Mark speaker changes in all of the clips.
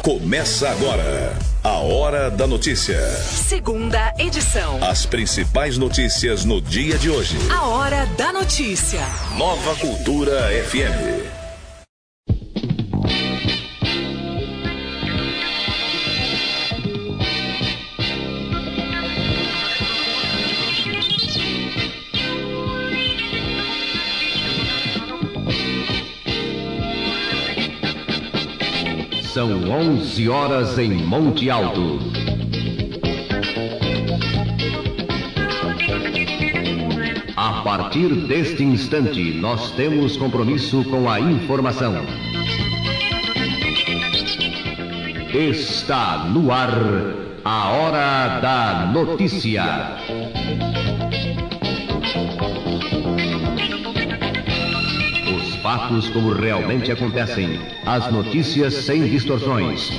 Speaker 1: Começa agora a Hora da Notícia.
Speaker 2: Segunda edição.
Speaker 1: As principais notícias no dia de hoje.
Speaker 2: A Hora da Notícia.
Speaker 1: Nova Cultura FM.
Speaker 3: São 11 horas em Monte Alto. A partir deste instante, nós temos compromisso com a informação. Está no ar a Hora da Notícia. Fatos como realmente acontecem. As notícias sem distorções.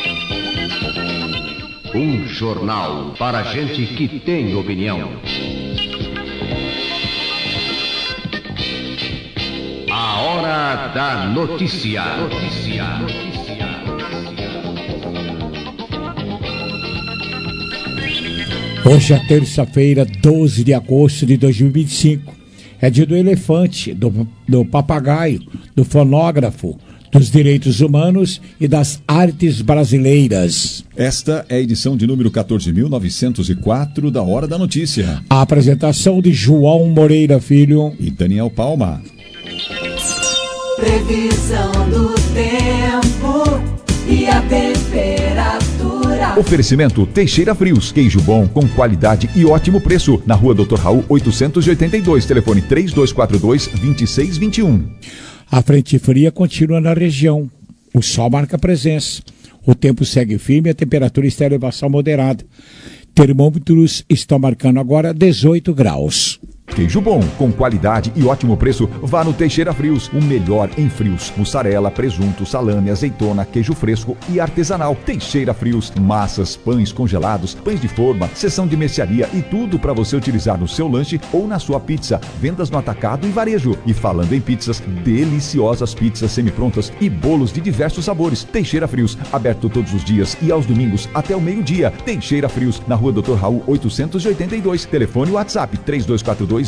Speaker 3: Um jornal para gente que tem opinião. A Hora da Notícia.
Speaker 4: Hoje é terça-feira, 12 de agosto de 2025. É dia do elefante, do papagaio, do fonógrafo, dos direitos humanos e das artes brasileiras.
Speaker 5: Esta é a edição de número 14.904 da Hora da Notícia.
Speaker 4: A apresentação de João Moreira Filho
Speaker 5: e Daniel Palma.
Speaker 6: Previsão do tempo e a temperatura.
Speaker 7: Oferecimento Teixeira Frios, queijo bom com qualidade e ótimo preço. Na rua Dr. Raul 882, telefone 3242-2621.
Speaker 4: A frente fria continua na região. O sol marca presença. O tempo segue firme e a temperatura está em elevação moderada. Termômetros estão marcando agora 18 graus.
Speaker 7: Queijo bom, com qualidade e ótimo preço, vá no Teixeira Frios, o melhor em frios. Mussarela, presunto, salame, azeitona, queijo fresco e artesanal. Teixeira Frios, massas, pães congelados, pães de forma, seção de mercearia e tudo para você utilizar no seu lanche ou na sua pizza. Vendas no atacado e varejo. E falando em pizzas, deliciosas pizzas semi-prontas e bolos de diversos sabores. Teixeira Frios, aberto todos os dias e aos domingos até o meio-dia. Teixeira Frios, na rua Dr. Raul 882, telefone WhatsApp 3242-2621.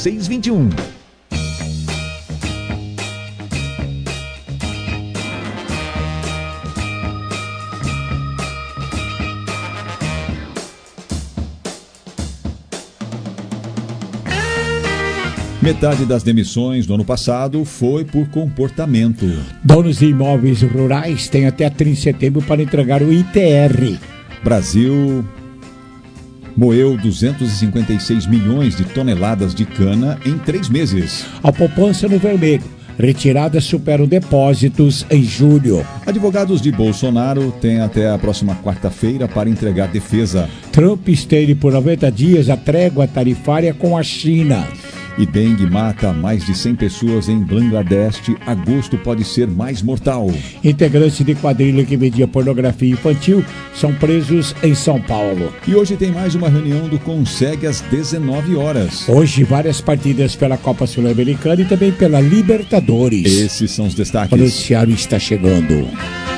Speaker 5: Metade das demissões no ano passado foi por comportamento.
Speaker 4: Donos de imóveis rurais têm até 30 de setembro para entregar o ITR.
Speaker 5: Brasil moeu 256 milhões de toneladas de cana em 3 meses.
Speaker 4: A poupança no vermelho. Retiradas superam depósitos em julho.
Speaker 5: Advogados de Bolsonaro têm até a próxima quarta-feira para entregar defesa.
Speaker 4: Trump estende por 90 dias a trégua tarifária com a China.
Speaker 5: E dengue mata mais de 100 pessoas em Bangladesh. Agosto pode ser mais mortal.
Speaker 4: Integrantes de quadrilha que vendia pornografia infantil são presos em São Paulo.
Speaker 5: E hoje tem mais uma reunião do Conseg às 19 horas.
Speaker 4: Hoje várias partidas pela Copa Sul-Americana e também pela Libertadores.
Speaker 5: Esses são os destaques.
Speaker 4: O noticiário está chegando.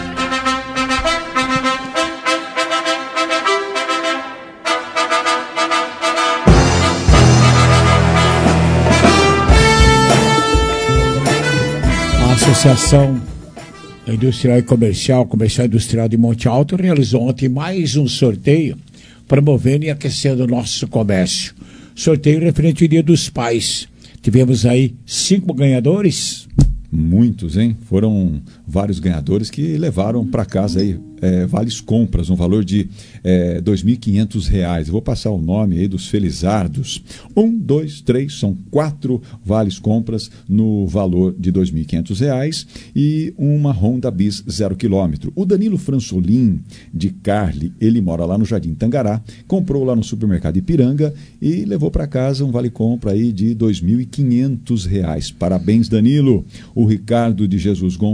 Speaker 4: Associação Industrial e Comercial Industrial de Monte Alto realizou ontem mais um sorteio promovendo e aquecendo o nosso comércio. Sorteio referente ao Dia dos Pais. Tivemos aí 5 ganhadores.
Speaker 5: Muitos, hein? Foram vários ganhadores que levaram para casa aí vales compras, um valor de R$ 2.500. Eu vou passar o nome aí dos felizardos. 1, 2, 3, são 4 vales compras no valor de R$ 2.500 e uma Honda Bis 0 km. O Danilo Fransolin de Carli, ele mora lá no Jardim Tangará, comprou lá no supermercado Ipiranga e levou para casa um vale compra aí de R$ 2.500. Parabéns, Danilo. O Ricardo de Jesus Gonçalves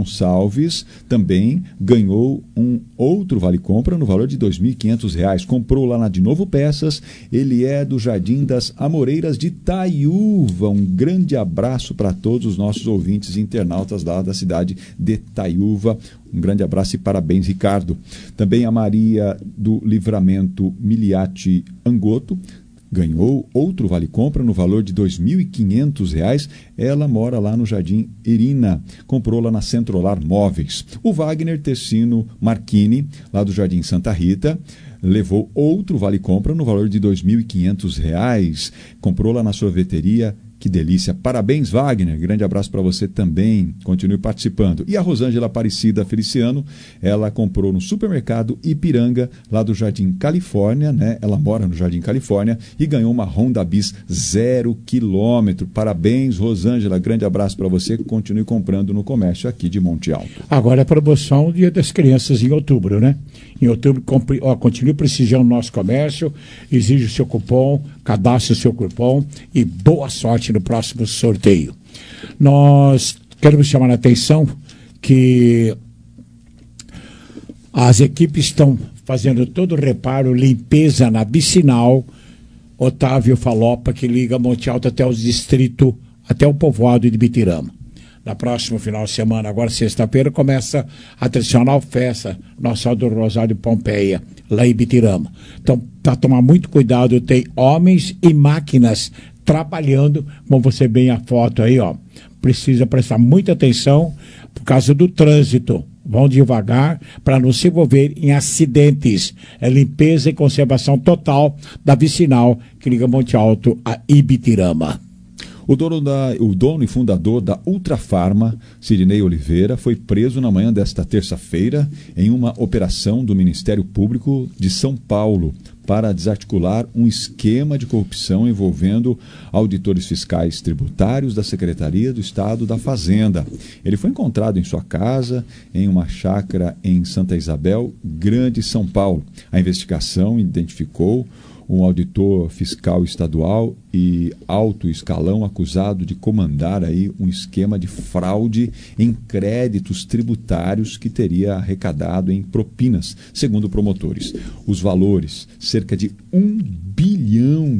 Speaker 5: Alves também ganhou um outro vale-compra no valor de R$ 2.500. Comprou lá na De Novo Peças. Ele é do Jardim das Amoreiras de Taiúva. Um grande abraço para todos os nossos ouvintes e internautas lá da cidade de Taiúva. Um grande abraço e parabéns, Ricardo. Também a Maria do Livramento Miliati Angoto ganhou outro vale-compra no valor de R$ 2.500. Ela mora lá no Jardim Irina. Comprou lá na Centrolar Móveis. O Wagner Tessino Marchini, lá do Jardim Santa Rita, levou outro vale-compra no valor de R$ 2.500. Comprou lá na sorveteria. Que delícia. Parabéns, Wagner. Grande abraço para você também. Continue participando. E a Rosângela Aparecida Feliciano, ela comprou no supermercado Ipiranga, lá do Jardim Califórnia, né? Ela mora no Jardim Califórnia e ganhou uma Honda Bis 0 km. Parabéns, Rosângela. Grande abraço para você. Continue comprando no comércio aqui de Monte Alto.
Speaker 4: Agora é promoção Dia das Crianças em outubro, né? Em outubro, continue prestigiando o nosso comércio, exige o seu cupom, cadastre o seu cupom e boa sorte no próximo sorteio. Nós queremos chamar a atenção que as equipes estão fazendo todo o reparo, limpeza na vicinal Otávio Falopa, que liga Monte Alto até o distrito, até o povoado de Ibitirama. Na próxima final de semana, agora sexta-feira, começa a tradicional festa Nossa Senhora do Rosário Pompeia, lá em Ibitirama. Então, para tomar muito cuidado, tem homens e máquinas trabalhando, como você vê a foto aí, ó. Precisa prestar muita atenção por causa do trânsito. Vão devagar para não se envolver em acidentes. É limpeza e conservação total da vicinal que liga Monte Alto a Ibitirama.
Speaker 5: O dono e fundador da Ultrafarma, Sidney Oliveira, foi preso na manhã desta terça-feira em uma operação do Ministério Público de São Paulo para desarticular um esquema de corrupção envolvendo auditores fiscais tributários da Secretaria do Estado da Fazenda. Ele foi encontrado em sua casa, em uma chácara em Santa Isabel, Grande São Paulo. A investigação identificou um auditor fiscal estadual e alto escalão acusado de comandar aí um esquema de fraude em créditos tributários que teria arrecadado em propinas, segundo promotores. Os valores, cerca de R$1 bilhão.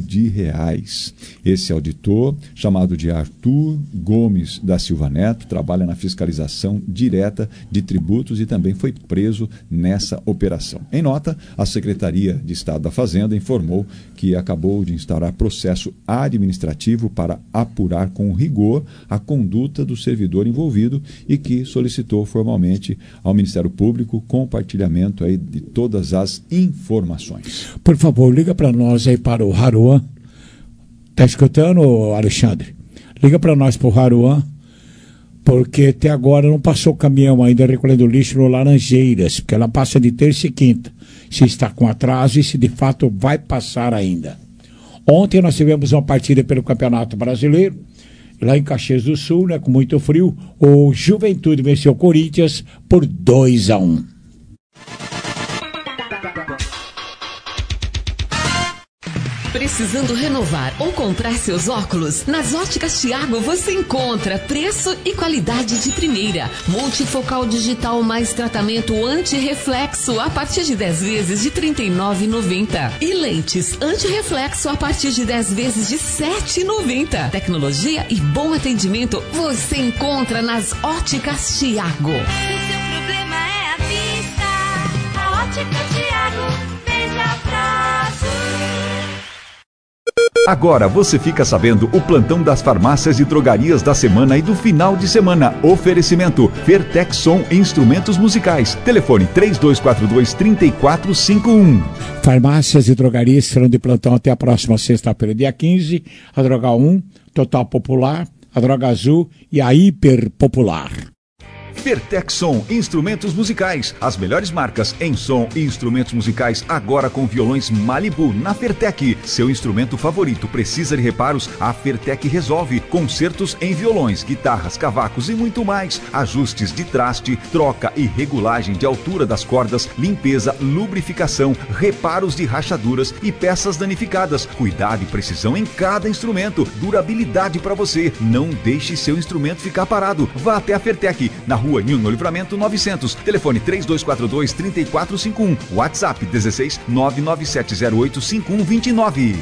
Speaker 5: Esse auditor, chamado de Arthur Gomes da Silva Neto, trabalha na fiscalização direta de tributos e também foi preso nessa operação. Em nota, a Secretaria de Estado da Fazenda informou que acabou de instaurar processo administrativo para apurar com rigor a conduta do servidor envolvido e que solicitou formalmente ao Ministério Público compartilhamento aí de todas as informações.
Speaker 4: Por favor, liga para nós aí para o Haruan. Tá escutando, Alexandre? Liga para nós para o Haruan, porque até agora não passou o caminhão ainda recolhendo lixo no Laranjeiras, porque ela passa de terça e quinta. Se está com atraso e se de fato vai passar ainda. Ontem nós tivemos uma partida pelo Campeonato Brasileiro, lá em Caxias do Sul, né, com muito frio. O Juventude venceu o Corinthians por 2-1.
Speaker 2: Precisando renovar ou comprar seus óculos? Nas Óticas Thiago você encontra preço e qualidade de primeira. Multifocal digital mais tratamento anti-reflexo a partir de 10 vezes de R$ 39,90. E lentes anti-reflexo a partir de 10 vezes de R$ 7,90. Tecnologia e bom atendimento você encontra nas Óticas Thiago.
Speaker 6: Se seu problema é a vista, a Ótica Thiago veja prazo.
Speaker 7: Agora você fica sabendo o plantão das farmácias e drogarias da semana e do final de semana. Oferecimento Vertexson Instrumentos Musicais. Telefone 3242-3451.
Speaker 4: Farmácias e drogarias serão de plantão até a próxima sexta-feira, dia 15. A Droga 1, Total Popular, a Droga Azul e a Hiper Popular.
Speaker 7: Vertexson Instrumentos Musicais. As melhores marcas em som e instrumentos musicais agora com violões Malibu na Fertec. Seu instrumento favorito precisa de reparos? A Fertec resolve. Concertos em violões, guitarras, cavacos e muito mais. Ajustes de traste, troca e regulagem de altura das cordas, limpeza, lubrificação, reparos de rachaduras e peças danificadas. Cuidado e precisão em cada instrumento. Durabilidade para você. Não deixe seu instrumento ficar parado. Vá até a Fertec, na rua Rua Nilo no Livramento 900. Telefone 3242-3451. WhatsApp 16 997085129.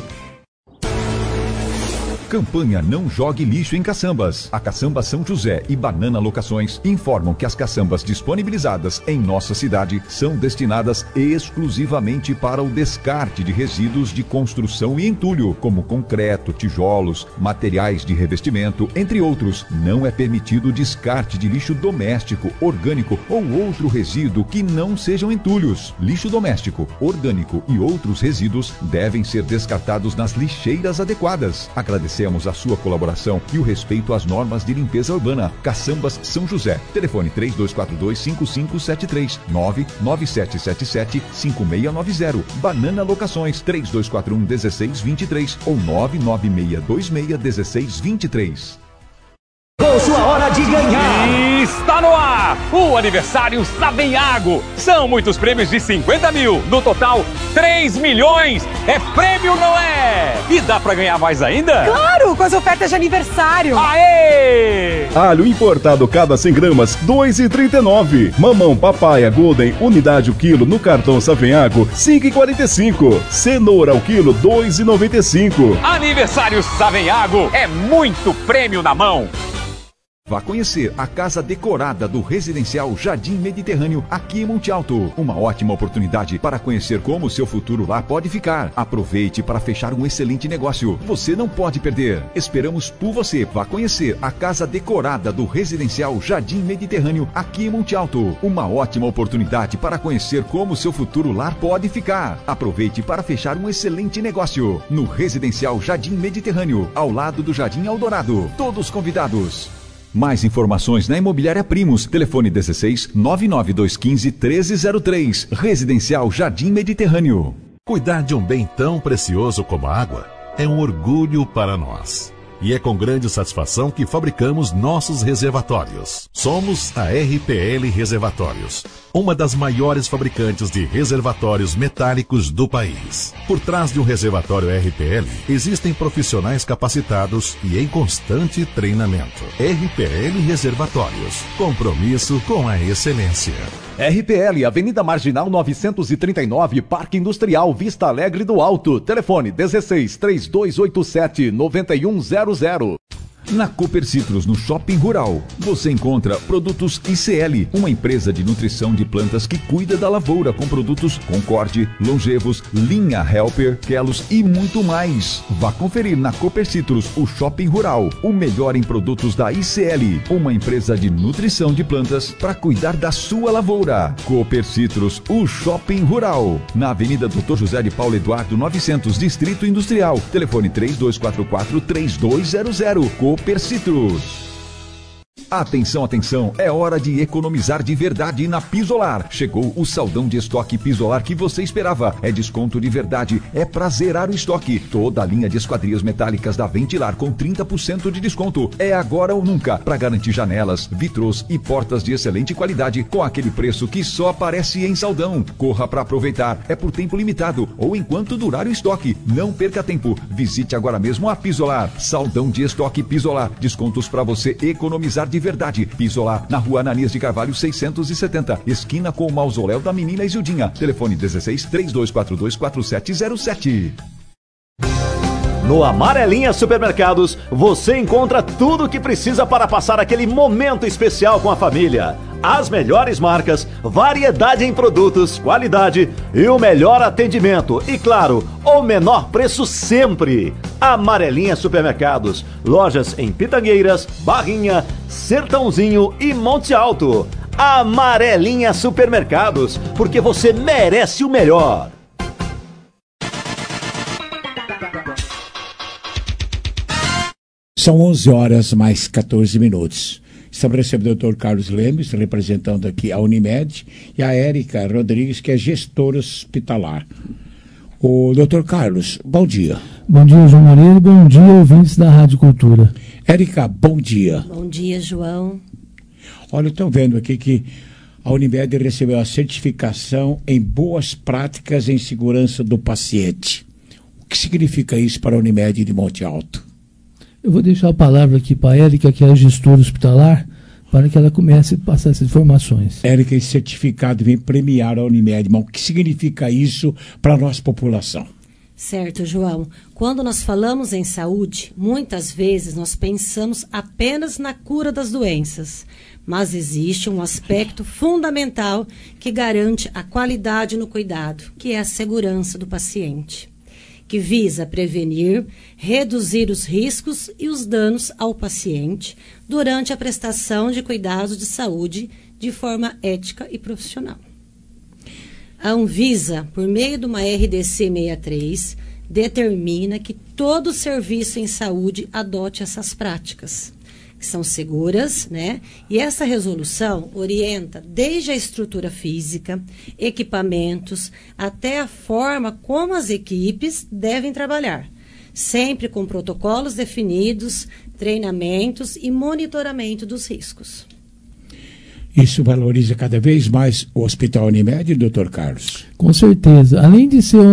Speaker 7: Campanha Não Jogue Lixo em Caçambas. A Caçamba São José e Banana Locações informam que as caçambas disponibilizadas em nossa cidade são destinadas exclusivamente para o descarte de resíduos de construção e entulho, como concreto, tijolos, materiais de revestimento, entre outros. Não é permitido o descarte de lixo doméstico, orgânico ou outro resíduo que não sejam entulhos. Lixo doméstico, orgânico e outros resíduos devem ser descartados nas lixeiras adequadas. Agradecemos a sua colaboração e o respeito às normas de limpeza urbana. Caçambas São José. Telefone 3242-5573 99777-5690. Banana Locações 3241-1623 ou 99626-1623.
Speaker 8: Com sua hora de ganhar!
Speaker 9: Está no ar o aniversário Savenhago. São muitos prêmios de 50 mil. No total, 3 milhões. É prêmio, não é? E dá pra ganhar mais ainda?
Speaker 10: Claro, com as ofertas de aniversário.
Speaker 9: Aê!
Speaker 11: Alho importado cada 100 gramas, R$ 2,39. Mamão papaya Golden, unidade o quilo no cartão Savenhago, R$ 5,45. Cenoura ao quilo, R$ 2,95.
Speaker 9: Aniversário Savenhago é muito prêmio na mão.
Speaker 7: Vá conhecer a casa decorada do Residencial Jardim Mediterrâneo aqui em Monte Alto. Uma ótima oportunidade para conhecer como o seu futuro lá pode ficar. Aproveite para fechar um excelente negócio. Você não pode perder. Esperamos por você. Vá conhecer a casa decorada do Residencial Jardim Mediterrâneo aqui em Monte Alto. Uma ótima oportunidade para conhecer como o seu futuro lá pode ficar. Aproveite para fechar um excelente negócio. No Residencial Jardim Mediterrâneo, ao lado do Jardim Eldorado. Todos convidados. Mais informações na Imobiliária Primos. Telefone 16 99215 1303. Residencial Jardim Mediterrâneo.
Speaker 12: Cuidar de um bem tão precioso como a água é um orgulho para nós. E é com grande satisfação que fabricamos nossos reservatórios. Somos a RPL Reservatórios, uma das maiores fabricantes de reservatórios metálicos do país. Por trás de um reservatório RPL, existem profissionais capacitados e em constante treinamento. RPL Reservatórios, compromisso com a excelência.
Speaker 13: RPL, Avenida Marginal 939, Parque Industrial Vista Alegre do Alto. Telefone 16 3287 9100.
Speaker 7: Na Cooper Citrus, no Shopping Rural, você encontra produtos ICL, uma empresa de nutrição de plantas que cuida da lavoura com produtos Concorde, Longevos, Linha Helper, Kelos e muito mais. Vá conferir na Cooper Citrus, o Shopping Rural, o melhor em produtos da ICL, uma empresa de nutrição de plantas para cuidar da sua lavoura. Cooper Citrus, o Shopping Rural, na Avenida Dr. José de Paulo Eduardo 900, Distrito Industrial. Telefone 3244-3200. Cooper Citrus. Atenção, atenção, é hora de economizar de verdade na Pisolar. Chegou o saldão de estoque Pisolar que você esperava. É desconto de verdade, é pra zerar o estoque. Toda a linha de esquadrias metálicas da Ventilar com 30% de desconto. É agora ou nunca, pra garantir janelas, vitrôs e portas de excelente qualidade com aquele preço que só aparece em saldão. Corra pra aproveitar, é por tempo limitado ou enquanto durar o estoque. Não perca tempo, visite agora mesmo a Pisolar. Saldão de estoque Pisolar, descontos pra você economizar de verdade. Pisolar, na Rua Ananias de Carvalho 670, esquina com o mausoléu da menina Isildinha. Telefone 16 3242 4707.
Speaker 8: No Amarelinha Supermercados, você encontra tudo o que precisa para passar aquele momento especial com a família. As melhores marcas, variedade em produtos, qualidade e o melhor atendimento. E claro, o menor preço sempre. Amarelinha Supermercados, lojas em Pitangueiras, Barrinha, Sertãozinho e Monte Alto. Amarelinha Supermercados, porque você merece o melhor.
Speaker 4: São 11 horas mais 14 minutos. Estamos recebendo o Dr. Carlos Lemes, representando aqui a Unimed, e a Érica Rodrigues, que é gestora hospitalar. O Dr. Carlos, bom dia.
Speaker 14: Bom dia, João Moreira, bom dia, ouvintes da Rádio Cultura.
Speaker 4: Érica, bom dia.
Speaker 15: Bom dia, João.
Speaker 4: Olha, estou vendo aqui que a Unimed recebeu a certificação em boas práticas em segurança do paciente. O que significa isso para a Unimed de Monte Alto?
Speaker 14: Eu vou deixar a palavra aqui para a Érica, que é a gestora hospitalar, para que ela comece a passar essas informações.
Speaker 4: Érica, esse certificado vem premiar a Unimed, mas o que significa isso para a nossa população?
Speaker 15: Certo, João. Quando nós falamos em saúde, muitas vezes nós pensamos apenas na cura das doenças. Mas existe um aspecto fundamental que garante a qualidade no cuidado, que é a segurança do paciente, que visa prevenir, reduzir os riscos e os danos ao paciente durante a prestação de cuidados de saúde de forma ética e profissional. A Anvisa, por meio de uma RDC 63, determina que todo serviço em saúde adote essas práticas, que são seguras, né? E essa resolução orienta desde a estrutura física, equipamentos, até a forma como as equipes devem trabalhar, sempre com protocolos definidos, treinamentos e monitoramento dos riscos.
Speaker 4: Isso valoriza cada vez mais o Hospital Unimed, Dr. Carlos?
Speaker 14: Com certeza. Além de ser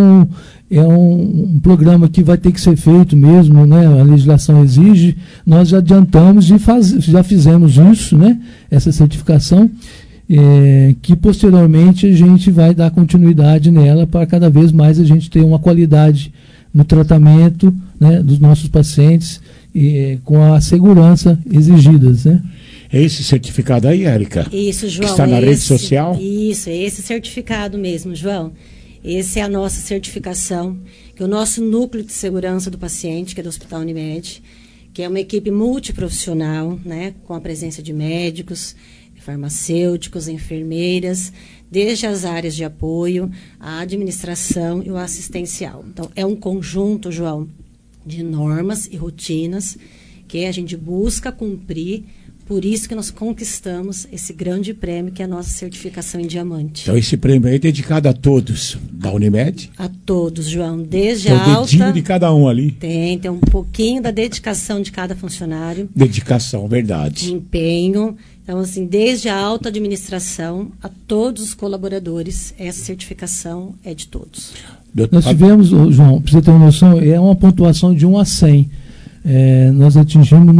Speaker 14: um programa que vai ter que ser feito mesmo, né? A legislação exige, nós já adiantamos e já fizemos isso, né? Essa certificação, que posteriormente a gente vai dar continuidade nela para cada vez mais a gente ter uma qualidade no tratamento, né, dos nossos pacientes com a segurança exigidas, né?
Speaker 4: É esse certificado aí, Érica?
Speaker 15: Isso, João.
Speaker 4: Que está na rede social?
Speaker 15: Isso, é esse certificado mesmo, João. Essa é a nossa certificação, que é o nosso núcleo de segurança do paciente, que é do Hospital Unimed, que é uma equipe multiprofissional, né, com a presença de médicos, farmacêuticos, enfermeiras, desde as áreas de apoio, a administração e o assistencial. Então, é um conjunto, João, de normas e rotinas que a gente busca cumprir. Por isso que nós conquistamos esse grande prêmio, que é a nossa certificação em diamante.
Speaker 4: Então esse prêmio aí é dedicado a todos da Unimed?
Speaker 15: A todos, João. Desde
Speaker 4: tem
Speaker 15: a alta...
Speaker 4: o dedinho de cada um ali.
Speaker 15: Tem um pouquinho da dedicação de cada funcionário.
Speaker 4: Dedicação, verdade.
Speaker 15: Empenho. Então, assim, desde a alta administração a todos os colaboradores, essa certificação é de todos.
Speaker 14: Nós tivemos, João, para você ter uma noção, é uma pontuação de 1 a 100. Nós atingimos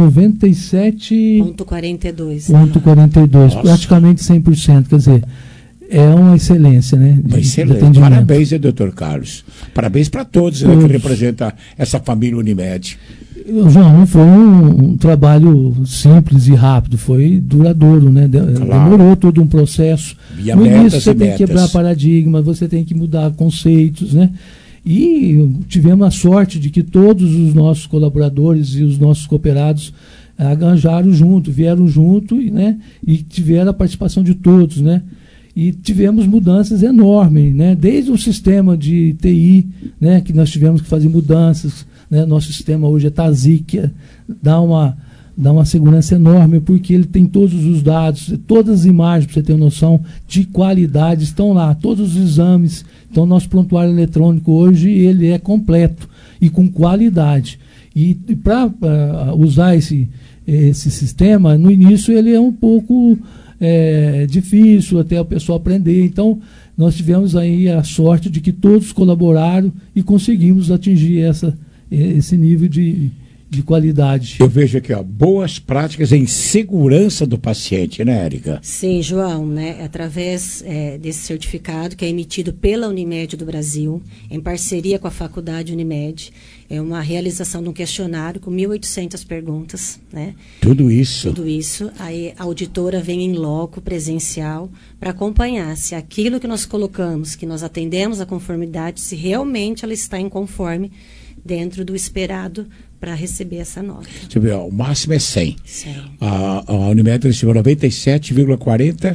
Speaker 14: 97,42, praticamente 100%, quer dizer, é uma excelência, né?
Speaker 4: Excelente. Parabéns, Dr. Carlos. Parabéns para todos, né, que representam essa família Unimed.
Speaker 14: João, não foi um trabalho simples e rápido, foi duradouro, né? Demorou todo um processo. No início você tem que quebrar paradigma, você tem que mudar conceitos, né? E tivemos a sorte de que todos os nossos colaboradores e os nossos cooperados arranjaram junto, vieram junto, né? E tiveram a participação de todos, né? E tivemos mudanças enormes, né? Desde o sistema de TI, né? Que nós tivemos que fazer mudanças, né? Nosso sistema hoje é TASI, que dá uma segurança enorme, porque ele tem todos os dados, todas as imagens, para você ter uma noção de qualidade, estão lá, todos os exames. Então, nosso prontuário eletrônico hoje, ele é completo e com qualidade. E para usar esse sistema, no início ele é um pouco difícil até o pessoal aprender. Então, nós tivemos aí a sorte de que todos colaboraram e conseguimos atingir esse nível de qualidade.
Speaker 4: Eu vejo aqui, boas práticas em segurança do paciente, né, Érica?
Speaker 15: Sim, João, né? Através desse certificado que é emitido pela Unimed do Brasil, em parceria com a Faculdade Unimed, é uma realização de um questionário com 1.800 perguntas, né?
Speaker 4: Tudo isso.
Speaker 15: Aí a auditora vem em loco, presencial, para acompanhar se aquilo que nós colocamos, que nós atendemos a conformidade, se realmente ela está em conforme dentro do esperado para receber essa nota.
Speaker 4: Você vê, o máximo é 100.
Speaker 15: 100.
Speaker 4: A Unimed recebeu 97,40.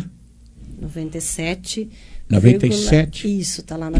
Speaker 15: 97.
Speaker 4: Isso,
Speaker 15: está lá,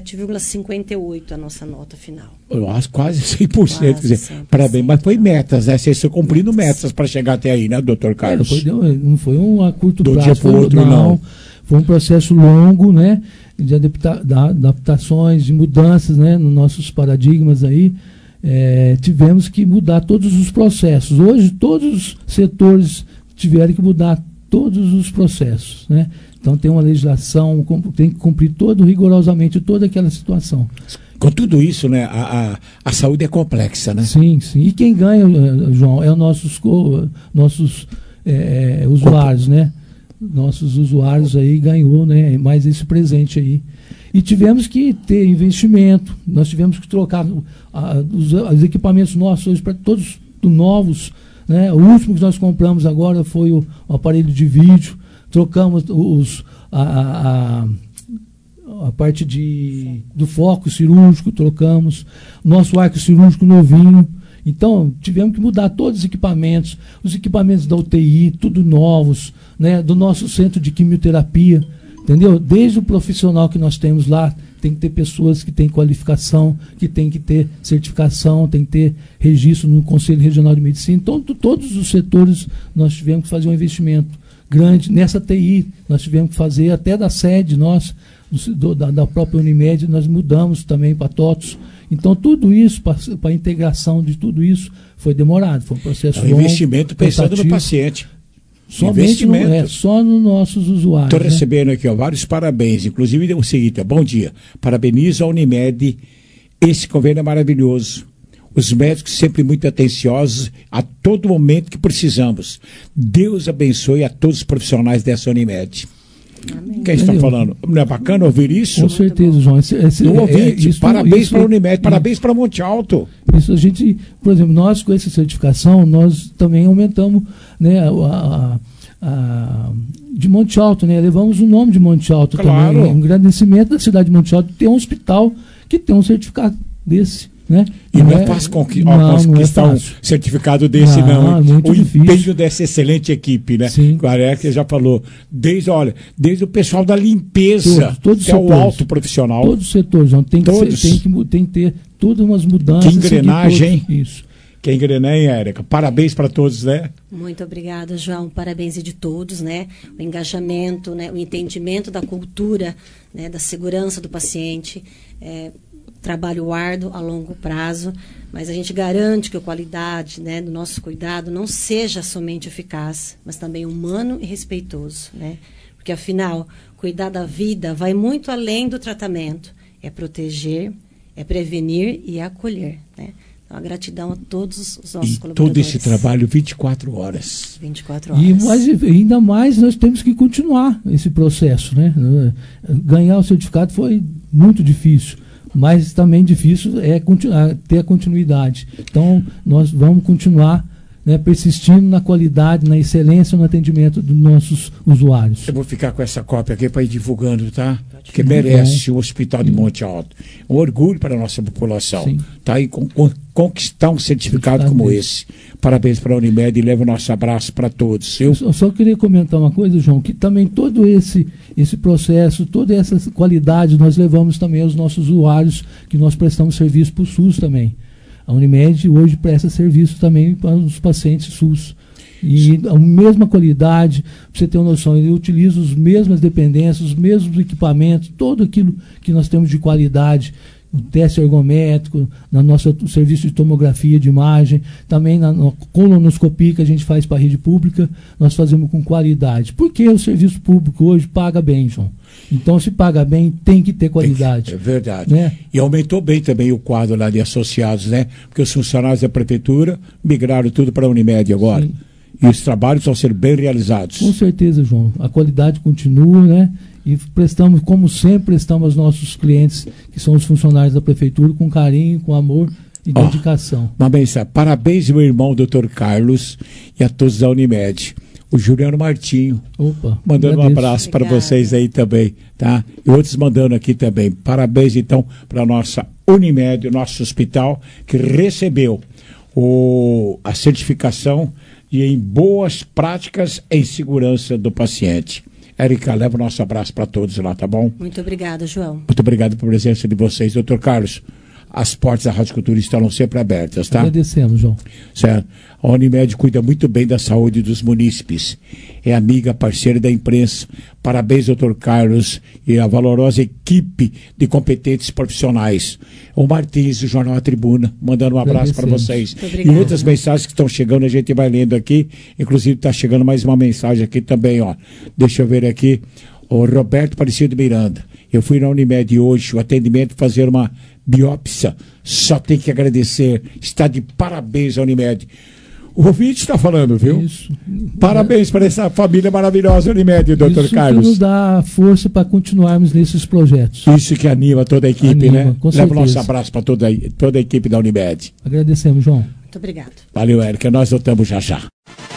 Speaker 15: 97,58 a nossa nota final.
Speaker 4: Quase 100%. Quer dizer, 100%. Parabéns, mas foi metas, né? Vocês estão cumprindo metas para chegar até aí, né, doutor Carlos?
Speaker 14: Não foi a curto prazo.
Speaker 4: Do dia para o outro, não.
Speaker 14: Foi um processo longo, né? De adaptações, de mudanças, né? Nos nossos paradigmas aí. Tivemos que mudar todos os processos. Hoje, todos os setores tiveram que mudar todos os processos, né? Então, tem uma legislação, tem que cumprir rigorosamente toda aquela situação.
Speaker 4: Com tudo isso, né, a saúde é complexa, né?
Speaker 14: Sim. E quem ganha, João, é os nossos usuários, né? Nossos usuários aí ganhou, né, mais esse presente aí. E tivemos que ter investimento, nós tivemos que trocar os equipamentos nossos hoje para todos novos, né? O último que nós compramos agora foi o aparelho de vídeo, trocamos a parte do foco cirúrgico, trocamos, nosso arco cirúrgico novinho. Então, tivemos que mudar todos os equipamentos da UTI, tudo novos, né, do nosso centro de quimioterapia, entendeu? Desde o profissional que nós temos lá, tem que ter pessoas que têm qualificação, que tem que ter certificação, tem que ter registro no Conselho Regional de Medicina. Então, todos os setores nós tivemos que fazer um investimento grande. Nessa TI, nós tivemos que fazer até da sede nossa, da própria Unimed, nós mudamos também para TOTOS. Então, tudo isso, para a integração de tudo isso, foi demorado, foi um processo longo.
Speaker 4: Investimento pensando no paciente.
Speaker 14: Somente só nos nossos usuários.
Speaker 4: Estou recebendo aqui vários parabéns, inclusive o seguinte, bom dia, parabenizo a Unimed, esse convênio é maravilhoso. Os médicos sempre muito atenciosos a todo momento que precisamos. Deus abençoe a todos os profissionais dessa Unimed. Amém. Quem está falando? Não é bacana ouvir isso?
Speaker 14: Com certeza, João.
Speaker 4: Parabéns para a Unimed, parabéns para Monte Alto.
Speaker 14: Isso a gente, por exemplo, nós com essa certificação, nós também aumentamos, né, de Monte Alto, né? Levamos o nome de Monte Alto também. Um agradecimento da cidade de Monte Alto ter um hospital que tem um certificado desse. Né?
Speaker 4: E não é fácil conquistar um certificado desse, não. O empenho dessa excelente equipe, né?
Speaker 14: Sim.
Speaker 4: O Areca já falou, desde o pessoal da limpeza,
Speaker 14: todos
Speaker 4: até o alto profissional.
Speaker 14: Todos os setores, tem que ter todas umas mudanças.
Speaker 4: Que engrenagem, hein?
Speaker 14: Isso.
Speaker 4: Que engrenagem, Érica. Parabéns para todos, né?
Speaker 15: Muito obrigada, João. Parabéns de todos, né? O engajamento, né? O entendimento da cultura, né? Da segurança do paciente. Trabalho árduo a longo prazo, mas a gente garante que a qualidade, né, do nosso cuidado não seja somente eficaz, mas também humano e respeitoso, né? Porque, afinal, cuidar da vida vai muito além do tratamento. É proteger, é prevenir e é acolher, né? Então, a gratidão a todos os nossos colaboradores.
Speaker 4: Todo esse trabalho 24 horas.
Speaker 15: 24 horas.
Speaker 14: E ainda mais nós temos que continuar esse processo, né? Ganhar o certificado foi muito difícil. Mas também difícil é ter a continuidade. Então, nós vamos continuar, né, persistindo na qualidade, na excelência no atendimento dos nossos usuários.
Speaker 4: Eu vou ficar com essa cópia aqui para ir divulgando, tá? Porque merece o Hospital de Monte Alto. Um orgulho para a nossa população.
Speaker 14: Sim.
Speaker 4: Tá aí conquistar um certificado como esse. Parabéns para a Unimed e leva o nosso abraço para todos.
Speaker 14: Eu só queria comentar uma coisa, João, que também todo esse processo, toda essa qualidade nós levamos também aos nossos usuários, que nós prestamos serviço para o SUS também. A Unimed hoje presta serviço também para os pacientes SUS. E a mesma qualidade, para você ter uma noção, eu utilizo as mesmas dependências, os mesmos equipamentos, tudo aquilo que nós temos de qualidade, o teste ergométrico, no nosso serviço de tomografia de imagem, também na colonoscopia que a gente faz para a rede pública, nós fazemos com qualidade. Porque o serviço público hoje paga bem, João. Então, se paga bem, tem que ter qualidade.
Speaker 4: É verdade.
Speaker 14: Né?
Speaker 4: E aumentou bem também o quadro lá de associados, né? Porque os funcionários da prefeitura migraram tudo para a Unimed agora. Sim. E os trabalhos estão sendo bem realizados.
Speaker 14: Com certeza, João. A qualidade continua, né? E prestamos, como sempre, prestamos aos nossos clientes, que são os funcionários da prefeitura, com carinho, com amor e dedicação.
Speaker 4: Uma mensagem. Parabéns, meu irmão, Dr. Carlos, e a todos da Unimed. O Juliano Martinho.
Speaker 14: Opa,
Speaker 4: mandando um abraço para vocês aí também, tá? E outros mandando aqui também. Parabéns, então, para a nossa Unimed, o nosso hospital, que recebeu a certificação e em boas práticas em segurança do paciente. Érica, leva o nosso abraço para todos lá, tá bom?
Speaker 15: Muito obrigada, João.
Speaker 4: Muito obrigado pela presença de vocês. Doutor Carlos, as portas da Rádio Cultura estarão sempre abertas, tá?
Speaker 14: Agradecemos, João.
Speaker 4: Certo. A Unimed cuida muito bem da saúde dos munícipes. É amiga, parceira da imprensa. Parabéns, doutor Carlos, e a valorosa equipe de competentes profissionais. O Martins, do Jornal A Tribuna, mandando um abraço para vocês. E outras mensagens que estão chegando, a gente vai lendo aqui. Inclusive, está chegando mais uma mensagem aqui também, ó. Deixa eu ver aqui. O Roberto Aparecido Miranda. Eu fui na Unimed hoje, o atendimento fazer uma biópsia. Só tem que agradecer. Está de parabéns a Unimed. O ouvinte está falando, viu? Isso. Parabéns para essa família maravilhosa Unimed, doutor Carlos.
Speaker 14: Isso nos dá força para continuarmos nesses projetos.
Speaker 4: Isso que anima toda a equipe, né? Leva o nosso abraço para toda a equipe da Unimed.
Speaker 14: Agradecemos, João.
Speaker 15: Muito obrigado.
Speaker 4: Valeu, Érica. Nós voltamos já já.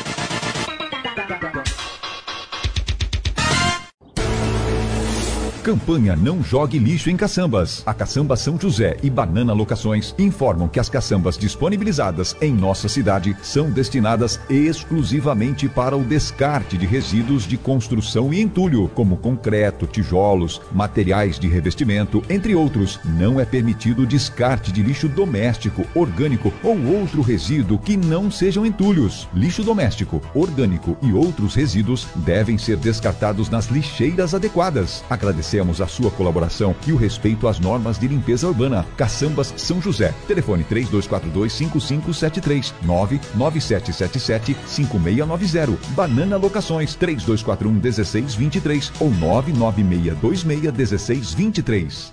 Speaker 7: Campanha Não Jogue Lixo em Caçambas. A Caçamba São José e Banana Locações informam que as caçambas disponibilizadas em nossa cidade são destinadas exclusivamente para o descarte de resíduos de construção e entulho, como concreto, tijolos, materiais de revestimento, entre outros. Não é permitido o descarte de lixo doméstico, orgânico ou outro resíduo que não sejam entulhos. Lixo doméstico, orgânico e outros resíduos devem ser descartados nas lixeiras adequadas. Agradecemos a sua colaboração e o respeito às normas de limpeza urbana. Caçambas São José. Telefone 3242-5573, 99777-5690. Banana Locações 3241-1623 ou 99626-1623.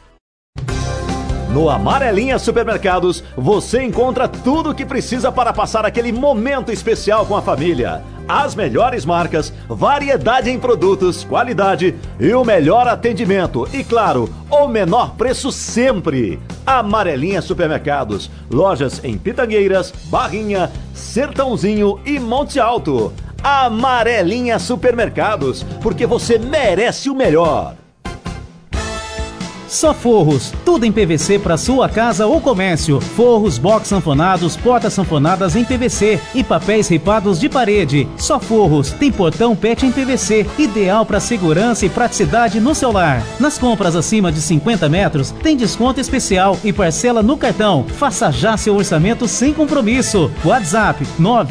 Speaker 8: No Amarelinha Supermercados, você encontra tudo o que precisa para passar aquele momento especial com a família. As melhores marcas, variedade em produtos, qualidade e o melhor atendimento. E claro, o menor preço sempre. Amarelinha Supermercados. Lojas em Pitangueiras, Barrinha, Sertãozinho e Monte Alto. Amarelinha Supermercados, porque você merece o melhor.
Speaker 16: Só Forros, tudo em PVC para sua casa ou comércio. Forros, box sanfonados, portas sanfonadas em PVC e papéis ripados de parede. Só Forros, tem portão PET em PVC, ideal para segurança e praticidade no seu lar. Nas compras acima de 50 metros, tem desconto especial e parcela no cartão. Faça já seu orçamento sem compromisso. WhatsApp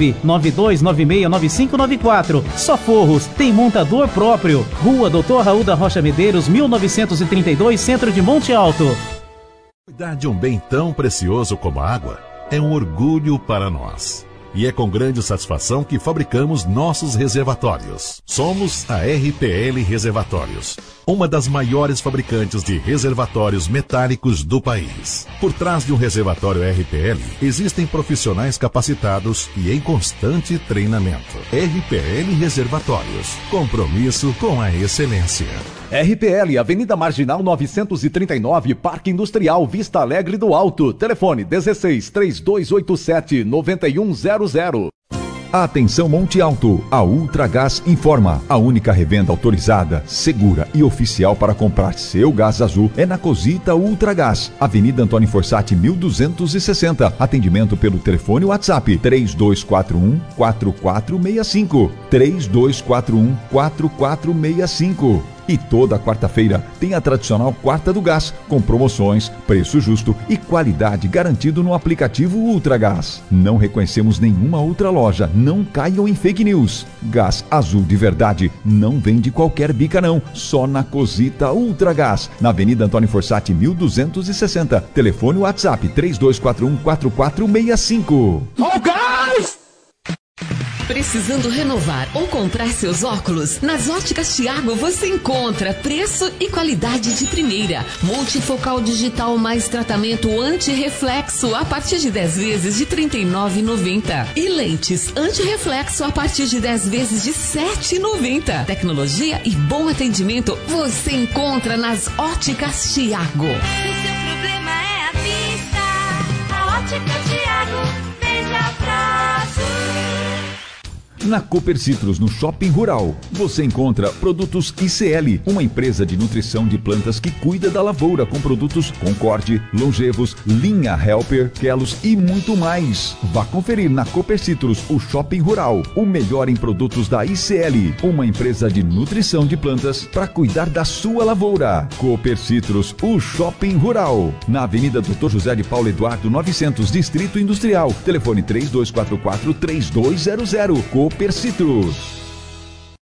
Speaker 16: 992969594. Só Forros, tem montador próprio. Rua Doutor Raul da Rocha Medeiros, 1932, Centro de Monte Alto.
Speaker 12: Cuidar de um bem tão precioso como a água é um orgulho para nós. E é com grande satisfação que fabricamos nossos reservatórios. Somos a RPL Reservatórios, uma das maiores fabricantes de reservatórios metálicos do país. Por trás de um reservatório RPL, existem profissionais capacitados e em constante treinamento. RPL Reservatórios, compromisso com a excelência.
Speaker 13: RPL, Avenida Marginal 939, Parque Industrial Vista Alegre do Alto. Telefone 16-3287-9100.
Speaker 7: Atenção Monte Alto, a Ultragás informa. A única revenda autorizada, segura e oficial para comprar seu gás azul é na Cosita Ultragás, Avenida Antônio Forsatti 1260. Atendimento pelo telefone WhatsApp 3241-4465. 3241-4465. E toda quarta-feira tem a tradicional Quarta do Gás, com promoções, preço justo e qualidade garantido no aplicativo Ultragás. Não reconhecemos nenhuma outra loja, não caiam em fake news. Gás azul de verdade não vem de qualquer bica não, só na Cosita Ultragás, na Avenida Antônio Forsatti 1260. Telefone WhatsApp 3241-4465.
Speaker 2: Ó o gás! Precisando renovar ou comprar seus óculos? Nas Óticas Thiago você encontra preço e qualidade de primeira. Multifocal digital mais tratamento anti-reflexo a partir de 10 vezes de R$ 39,90. E lentes anti-reflexo a partir de 10 vezes de R$ 7,90. Tecnologia e bom atendimento você encontra nas Óticas Thiago.
Speaker 6: Se o seu problema é a vista, a Óticas Thiago veja prazo.
Speaker 7: Na Cooper Citrus, no Shopping Rural, você encontra produtos ICL, uma empresa de nutrição de plantas que cuida da lavoura com produtos Concorde, Longevos, Linha Helper, Kelos e muito mais. Vá conferir na Cooper Citrus, o Shopping Rural, o melhor em produtos da ICL, uma empresa de nutrição de plantas para cuidar da sua lavoura. Cooper Citrus, o Shopping Rural, na Avenida Dr. José de Paulo Eduardo 900, Distrito Industrial. Telefone 3244-3200. Cooper Citrus.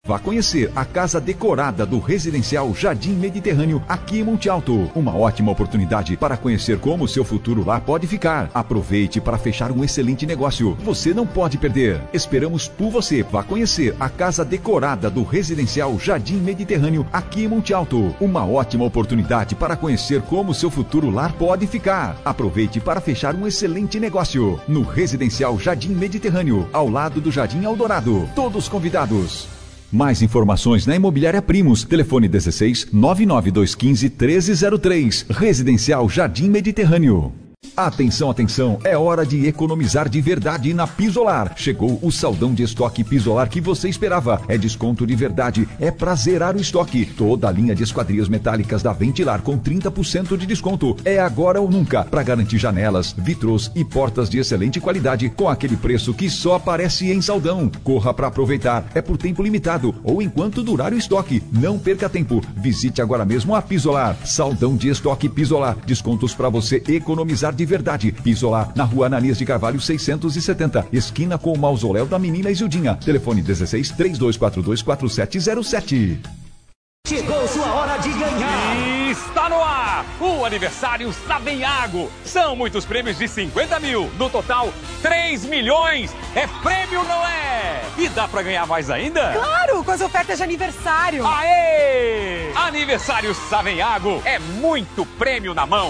Speaker 7: Vá conhecer a casa decorada do Residencial Jardim Mediterrâneo aqui em Monte Alto. Uma ótima oportunidade para conhecer como o seu futuro lá pode ficar. Aproveite para fechar um excelente negócio. Você não pode perder. Esperamos por você. Vá conhecer a casa decorada do Residencial Jardim Mediterrâneo aqui em Monte Alto. Uma ótima oportunidade para conhecer como o seu futuro lar pode ficar. Aproveite para fechar um excelente negócio. No Residencial Jardim Mediterrâneo, ao lado do Jardim Eldorado. Todos convidados. Mais informações na Imobiliária Primos. Telefone 16 99215 1303. Residencial Jardim Mediterrâneo. Atenção, atenção, é hora de economizar de verdade na Pisolar. Chegou o saldão de estoque Pisolar que você esperava. É desconto de verdade, é pra zerar o estoque. Toda a linha de esquadrias metálicas da Ventilar com 30% de desconto. É agora ou nunca, para garantir janelas, vitrôs e portas de excelente qualidade com aquele preço que só aparece em saldão. Corra para aproveitar, é por tempo limitado ou enquanto durar o estoque. Não perca tempo, visite agora mesmo a Pisolar. Saldão de estoque Pisolar, descontos para você economizar de verdade. Pisolar, na rua Ananias de Carvalho 670, esquina com o mausoléu da menina Isildinha. Telefone 16 3242 4707.
Speaker 17: Chegou sua hora de ganhar!
Speaker 9: Está no ar o aniversário Savenhago. São muitos prêmios de 50 mil. No total, 3 milhões. É prêmio, não é? E dá pra ganhar mais ainda?
Speaker 10: Claro, com as ofertas de aniversário.
Speaker 9: Aê! Aniversário Savenhago. É muito prêmio na mão.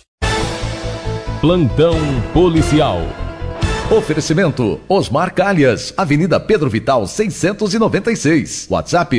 Speaker 13: Plantão Policial. Oferecimento Osmar Calhas, Avenida Pedro Vital 696. WhatsApp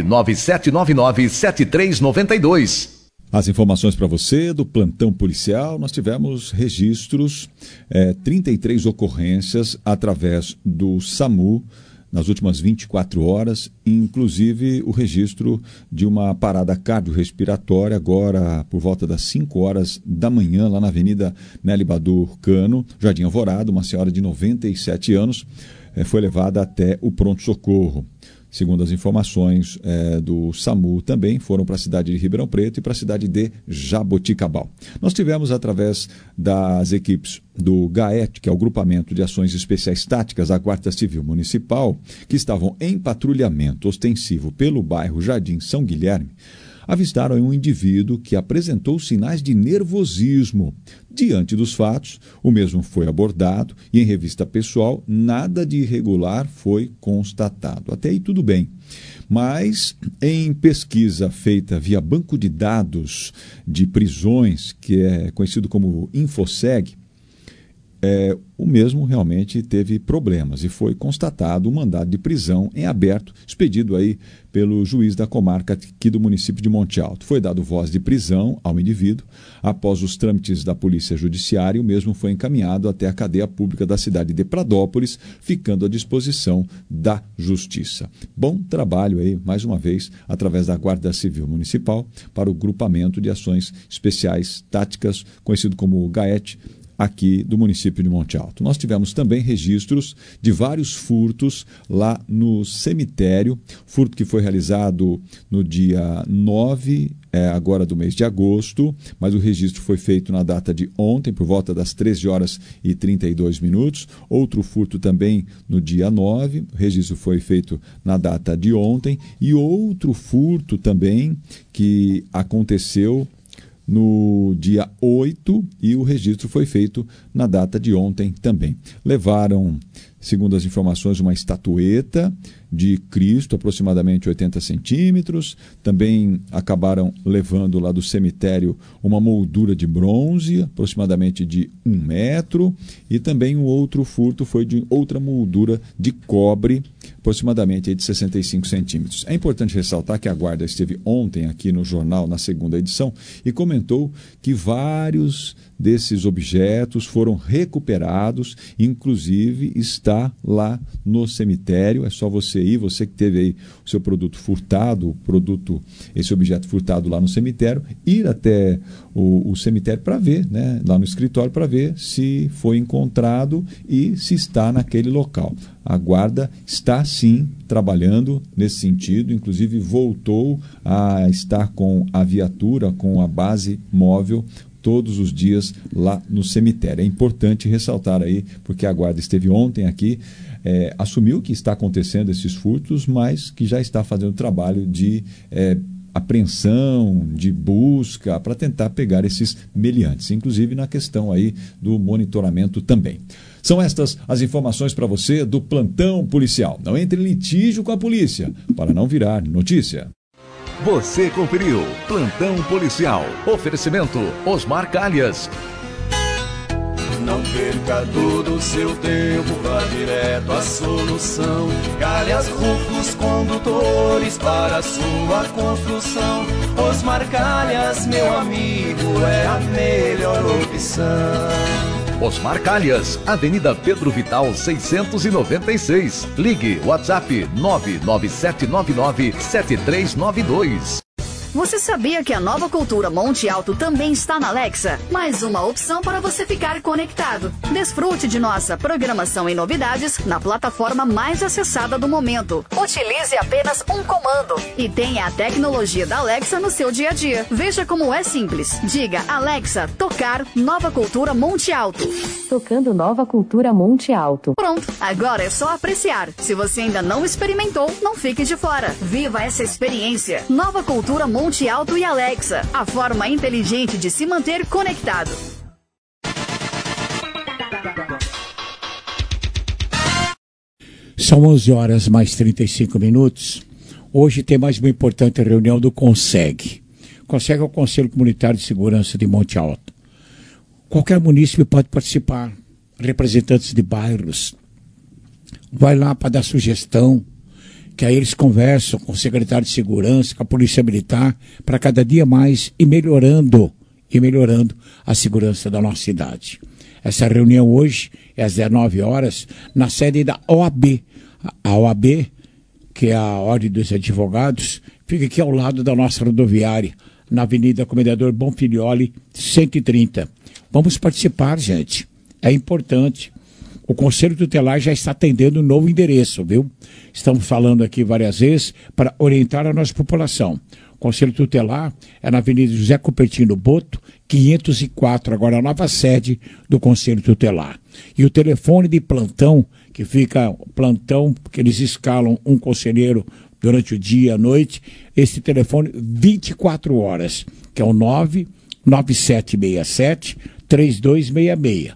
Speaker 13: 997997392.
Speaker 5: As informações para você do plantão policial, nós tivemos registros, 33 ocorrências através do SAMU nas últimas 24 horas, inclusive o registro de uma parada cardiorrespiratória agora por volta das 5 horas da manhã, lá na Avenida Nelly Badur Cano, Jardim Alvorada. Uma senhora de 97 anos foi levada até o pronto-socorro. Segundo as informações do SAMU, também foram para a cidade de Ribeirão Preto e para a cidade de Jaboticabal. Nós tivemos, através das equipes do GAET, que é o Grupamento de Ações Especiais Táticas da Guarda Civil Municipal, que estavam em patrulhamento ostensivo pelo bairro Jardim São Guilherme, avistaram um indivíduo que apresentou sinais de nervosismo. Diante dos fatos, o mesmo foi abordado e, em revista pessoal, nada de irregular foi constatado. Até aí tudo bem. Mas, em pesquisa feita via banco de dados de prisões, que é conhecido como Infoseg, o mesmo realmente teve problemas e foi constatado um mandado de prisão em aberto, expedido aí pelo juiz da comarca aqui do município de Monte Alto. Foi dado voz de prisão ao indivíduo. Após os trâmites da Polícia Judiciária, o mesmo foi encaminhado até a cadeia pública da cidade de Pradópolis, ficando à disposição da Justiça. Bom trabalho aí, mais uma vez, através da Guarda Civil Municipal, para o Grupamento de Ações Especiais Táticas, conhecido como GAET, aqui do município de Monte Alto. Nós tivemos também registros de vários furtos lá no cemitério, furto que foi realizado no dia 9, agora do mês de agosto, mas o registro foi feito na data de ontem, por volta das 13 horas e 32 minutos. Outro furto também no dia 9, o registro foi feito na data de ontem, e outro furto também que aconteceu no dia 8 e o registro foi feito na data de ontem também. Levaram, segundo as informações, uma estatueta de Cristo, aproximadamente 80 centímetros. Também acabaram levando lá do cemitério uma moldura de bronze, aproximadamente de 1 metro. E também um outro furto foi de outra moldura de cobre, aproximadamente de 65 centímetros. É importante ressaltar que a Guarda esteve ontem aqui no jornal, na segunda edição, e comentou que vários desses objetos foram recuperados, inclusive está lá no cemitério. É só você ir, você que teve aí o seu produto furtado, esse objeto furtado lá no cemitério, ir até o cemitério para ver, né, lá no escritório, para ver se foi encontrado e se está naquele local. A Guarda está sim trabalhando nesse sentido, inclusive voltou a estar com a viatura, com a base móvel, todos os dias lá no cemitério. É importante ressaltar aí, porque a guarda esteve ontem aqui, assumiu que está acontecendo esses furtos, mas que já está fazendo trabalho de apreensão, de busca, para tentar pegar esses meliantes, inclusive na questão aí do monitoramento também. São estas as informações para você do Plantão Policial. Não entre em litígio com a polícia, para não virar notícia.
Speaker 13: Você conferiu Plantão Policial. Oferecimento Osmar Calhas.
Speaker 18: Não perca todo o seu tempo, vá direto à solução. Calhas Rufos Condutores para a sua construção. Osmar Calhas, meu amigo, é a melhor opção.
Speaker 13: Osmar Calhas, Avenida Pedro Vital 696. Ligue WhatsApp 997997392.
Speaker 19: Você sabia que a Nova Cultura Monte Alto também está na Alexa? Mais uma opção para você ficar conectado. Desfrute de nossa programação e novidades na plataforma mais acessada do momento. Utilize apenas um comando e tenha a tecnologia da Alexa no seu dia a dia. Veja como é simples. Diga Alexa, tocar Nova Cultura Monte Alto.
Speaker 20: Tocando Nova Cultura Monte Alto.
Speaker 19: Pronto, agora é só apreciar. Se você ainda não experimentou, não fique de fora. Viva essa experiência. Nova Cultura Monte Alto e Alexa, a forma inteligente de se manter conectado.
Speaker 4: São 11 horas mais 35 minutos. Hoje tem mais uma importante reunião do CONSEG. CONSEG é o Conselho Comunitário de Segurança de Monte Alto. Qualquer munícipe pode participar, representantes de bairros. Vai lá para dar sugestão, que aí eles conversam com o secretário de segurança, com a polícia militar, para cada dia mais ir melhorando a segurança da nossa cidade. Essa reunião hoje é às 19 horas, na sede da OAB. A OAB, que é a Ordem dos Advogados, fica aqui ao lado da nossa rodoviária, na Avenida Comendador Bonfilioli, 130. Vamos participar, gente. É importante. O Conselho Tutelar já está atendendo um novo endereço, viu? Estamos falando aqui várias vezes para orientar a nossa população. O Conselho Tutelar é na Avenida José Cupertino Boto, 504, agora a nova sede do Conselho Tutelar. E o telefone de plantão, que fica plantão, que eles escalam um conselheiro durante o dia, à noite, esse telefone 24 horas, que é o 99767-3266.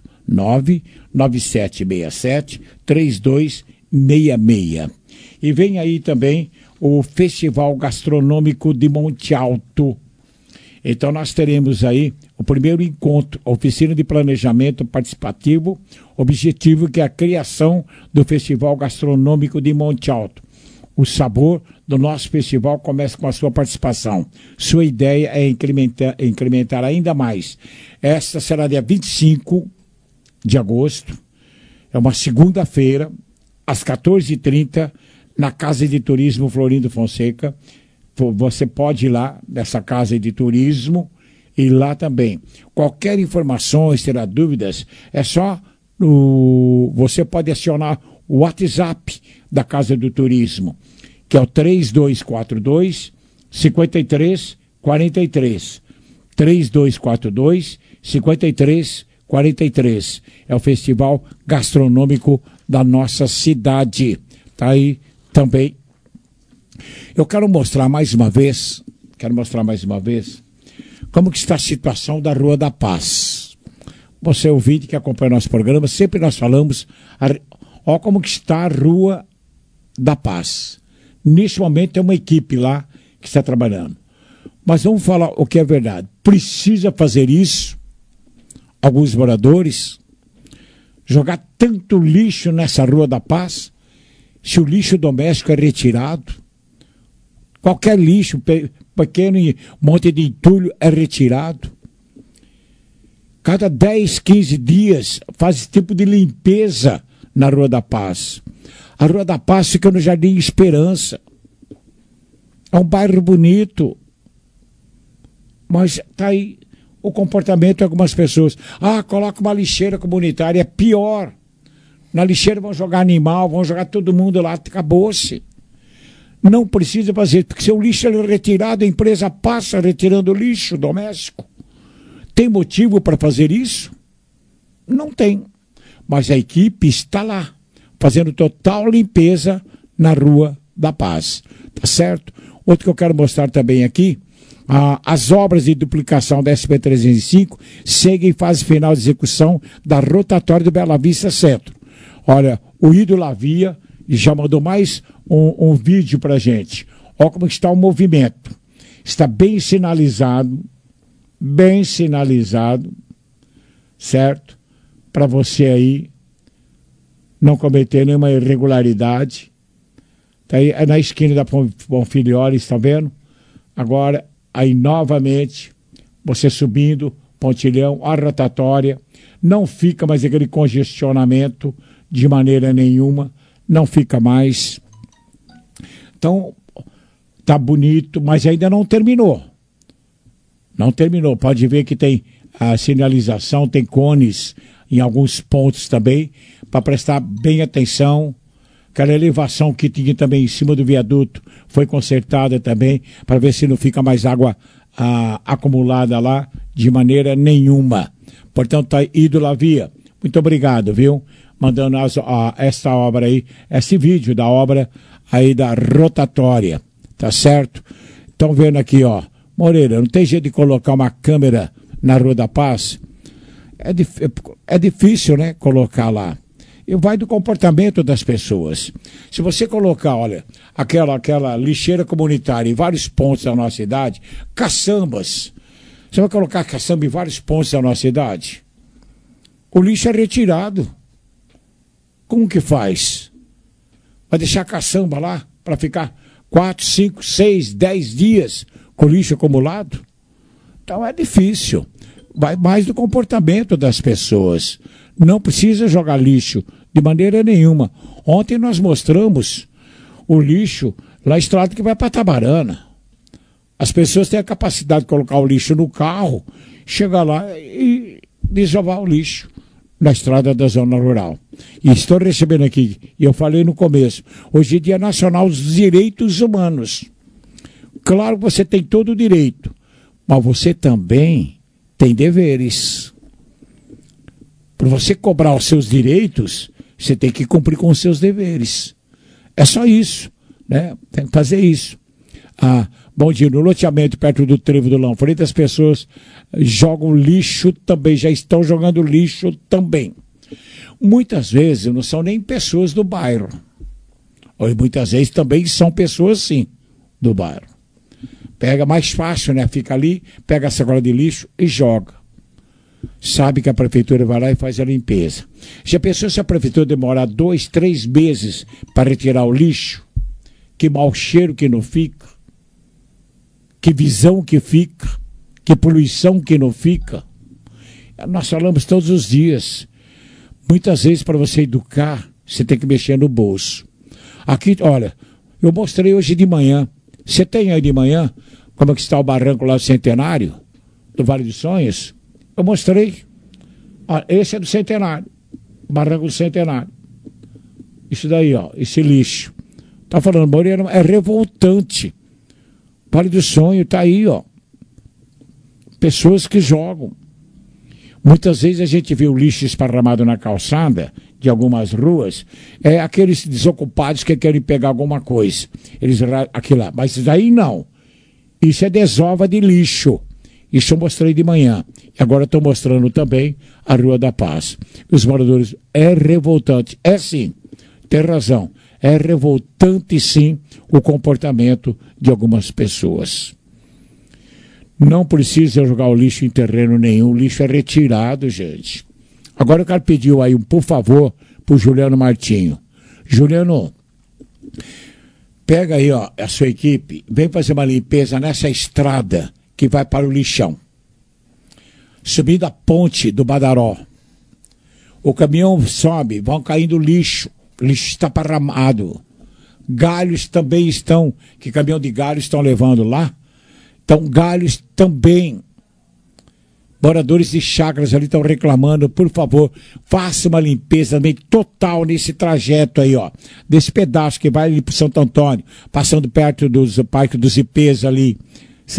Speaker 4: 99767-3266. E vem aí também o Festival Gastronômico de Monte Alto. Então nós teremos aí o primeiro encontro, a oficina de planejamento participativo, objetivo que é a criação do Festival Gastronômico de Monte Alto. O sabor do nosso festival começa com a sua participação. Sua ideia é incrementar ainda mais. Esta será dia 25 de agosto, é uma segunda-feira, às 14h30, na Casa de Turismo Florindo Fonseca. Você pode ir lá nessa Casa de Turismo e lá também. Qualquer informação, terá dúvidas, é só você pode acionar o WhatsApp da Casa do Turismo, que é o 3242-5343. 3242-5343. É o festival gastronômico da nossa cidade. Tá aí também. Eu quero mostrar mais uma vez como que está a situação da Rua da Paz. Você ouvinte que acompanha nosso programa, sempre nós falamos, ó como que está a Rua da Paz. Neste momento tem uma equipe lá que está trabalhando. Mas vamos falar o que é verdade. Precisa fazer isso. Alguns moradores, jogar tanto lixo nessa Rua da Paz, se o lixo doméstico é retirado, qualquer lixo, pequeno monte de entulho é retirado. Cada 10, 15 dias faz esse tipo de limpeza na Rua da Paz. A Rua da Paz fica no Jardim Esperança. É um bairro bonito, mas está aí o comportamento de algumas pessoas. Coloca uma lixeira comunitária, é pior. Na lixeira vão jogar animal, vão jogar todo mundo lá, acabou-se. Não precisa fazer, porque se o lixo é retirado, a empresa passa retirando o lixo doméstico. Tem motivo para fazer isso? Não tem. Mas a equipe está lá, fazendo total limpeza na Rua da Paz. Tá certo? Outro que eu quero mostrar também aqui, as obras de duplicação da SP-305 seguem em fase final de execução da rotatória do Bela Vista Centro. Olha, o Ido Lavia já mandou mais um vídeo pra gente. Olha como está o movimento. Está bem sinalizado, certo? Para você aí não cometer nenhuma irregularidade. Tá aí, é na esquina da Bonfilioli, está vendo? Agora, aí novamente, você subindo, Pontilhão, a rotatória, não fica mais aquele congestionamento de maneira nenhuma, não fica mais. Então, tá bonito, mas ainda não terminou. Não terminou, pode ver que tem a sinalização, tem cones em alguns pontos também, para prestar bem atenção. Aquela elevação que tinha também em cima do viaduto foi consertada também, para ver se não fica mais água acumulada lá, de maneira nenhuma. Portanto, tá Ido Lavia. Muito obrigado, viu? Mandando essa obra aí, esse vídeo da obra aí da rotatória, tá certo? Estão vendo aqui, ó. Moreira, não tem jeito de colocar uma câmera na Rua da Paz? É difícil, né, colocar lá. E vai do comportamento das pessoas. Se você colocar, olha, aquela lixeira comunitária em vários pontos da nossa cidade, caçambas. Você vai colocar caçamba em vários pontos da nossa cidade? O lixo é retirado. Como que faz? Vai deixar a caçamba lá para ficar 4, 5, 6, 10 dias com lixo acumulado? Então é difícil. Vai mais do comportamento das pessoas. Não precisa jogar lixo de maneira nenhuma. Ontem nós mostramos o lixo lá estrada que vai para Tabarana. As pessoas têm a capacidade de colocar o lixo no carro, chegar lá e desovar o lixo na estrada da zona rural. E estou recebendo aqui, e eu falei no começo, hoje é Dia Nacional dos Direitos Humanos. Claro que você tem todo o direito, mas você também tem deveres. Para você cobrar os seus direitos, você tem que cumprir com os seus deveres. É só isso, né? Tem que fazer isso. Bom dia, no loteamento perto do Trevo do Lanfredi, as pessoas jogam lixo também, já estão jogando lixo também. Muitas vezes não são nem pessoas do bairro. Ou muitas vezes também são pessoas, sim, do bairro. Pega mais fácil, né? Fica ali, pega a sacola de lixo e joga. Sabe que a prefeitura vai lá e faz a limpeza. Já pensou se a prefeitura demorar 2, 3 meses para retirar o lixo? Que mau cheiro que não fica? Que visão que fica? Que poluição que não fica? Nós falamos todos os dias. Muitas vezes para você educar, você tem que mexer no bolso. Aqui, olha, eu mostrei hoje de manhã. Você tem aí de manhã como é que está o barranco lá do Centenário, do Vale dos Sonhos? Eu mostrei. Ó, esse é do Centenário. Barranco do Centenário. Isso daí, ó. Esse lixo. Tá falando, Moreira, é revoltante. Vale do Sonho, tá aí, ó. Pessoas que jogam. Muitas vezes a gente vê o lixo esparramado na calçada de algumas ruas. É aqueles desocupados que querem pegar alguma coisa. Eles aqui lá. Mas isso daí não. Isso é desova de lixo. Isso eu mostrei de manhã. E agora estou mostrando também a Rua da Paz. Os moradores, é revoltante. É sim, tem razão. É revoltante sim o comportamento de algumas pessoas. Não precisa jogar o lixo em terreno nenhum. O lixo é retirado, gente. Agora eu quero pedir aí por favor, para o Juliano Martinho. Juliano, pega aí, ó, a sua equipe, vem fazer uma limpeza nessa estrada que vai para o lixão. Subindo a ponte do Badaró. O caminhão sobe, vão caindo lixo. O lixo está parramado. Galhos também estão, que caminhão de galhos estão levando lá. Então, galhos também. Moradores de chácaras ali estão reclamando, por favor, faça uma limpeza também total nesse trajeto aí, ó. Desse pedaço que vai ali para Santo Antônio, passando perto dos Parque dos IPs ali.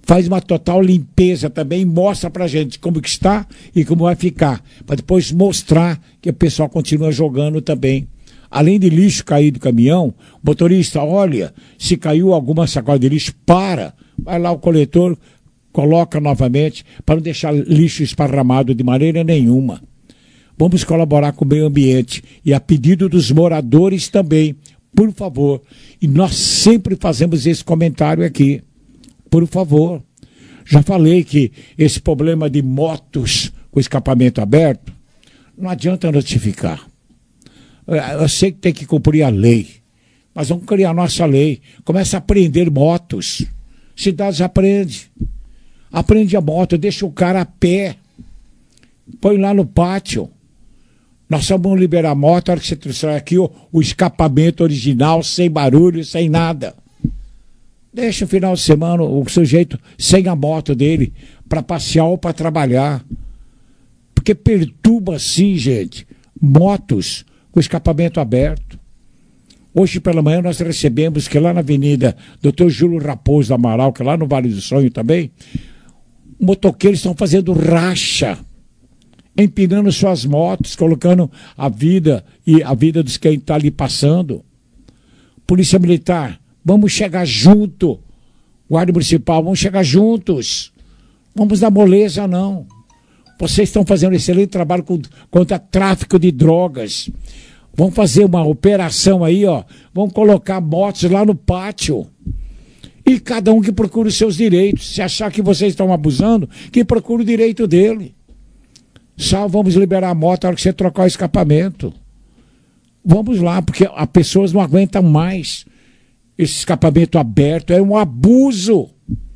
Speaker 4: faz uma total limpeza também, mostra pra gente como que está e como vai ficar, para depois mostrar que o pessoal continua jogando também. Além de lixo cair do caminhão, motorista, olha, se caiu alguma sacola de lixo, vai lá o coletor, coloca novamente, para não deixar lixo esparramado de maneira nenhuma. Vamos colaborar com o meio ambiente e a pedido dos moradores também, por favor. E nós sempre fazemos esse comentário aqui. Por favor. Já falei que esse problema de motos com escapamento aberto, não adianta notificar. Eu sei que tem que cumprir a lei, mas vamos criar a nossa lei. Começa a prender motos. Cidades aprende. Aprende a moto, deixa o cara a pé. Põe lá no pátio. Nós vamos liberar a moto, a hora que você trouxer aqui o escapamento original, sem barulho, sem nada. Deixa o final de semana o sujeito sem a moto dele, para passear ou para trabalhar. Porque perturba assim, gente, motos com escapamento aberto. Hoje pela manhã nós recebemos que lá na Avenida Dr. Júlio Raposo do Amaral, que é lá no Vale do Sonho também, motoqueiros estão fazendo racha, empinando suas motos, colocando a vida e a vida dos que está ali passando. Polícia Militar, vamos chegar junto. Guarda Municipal, vamos chegar juntos. Vamos dar moleza, não. Vocês estão fazendo um excelente trabalho contra tráfico de drogas. Vamos fazer uma operação aí, ó. Vamos colocar motos lá no pátio. E cada um que procure os seus direitos. Se achar que vocês estão abusando, que procure o direito dele. Só vamos liberar a moto na hora que você trocar o escapamento. Vamos lá, porque as pessoas não aguentam mais esse escapamento aberto. É um abuso.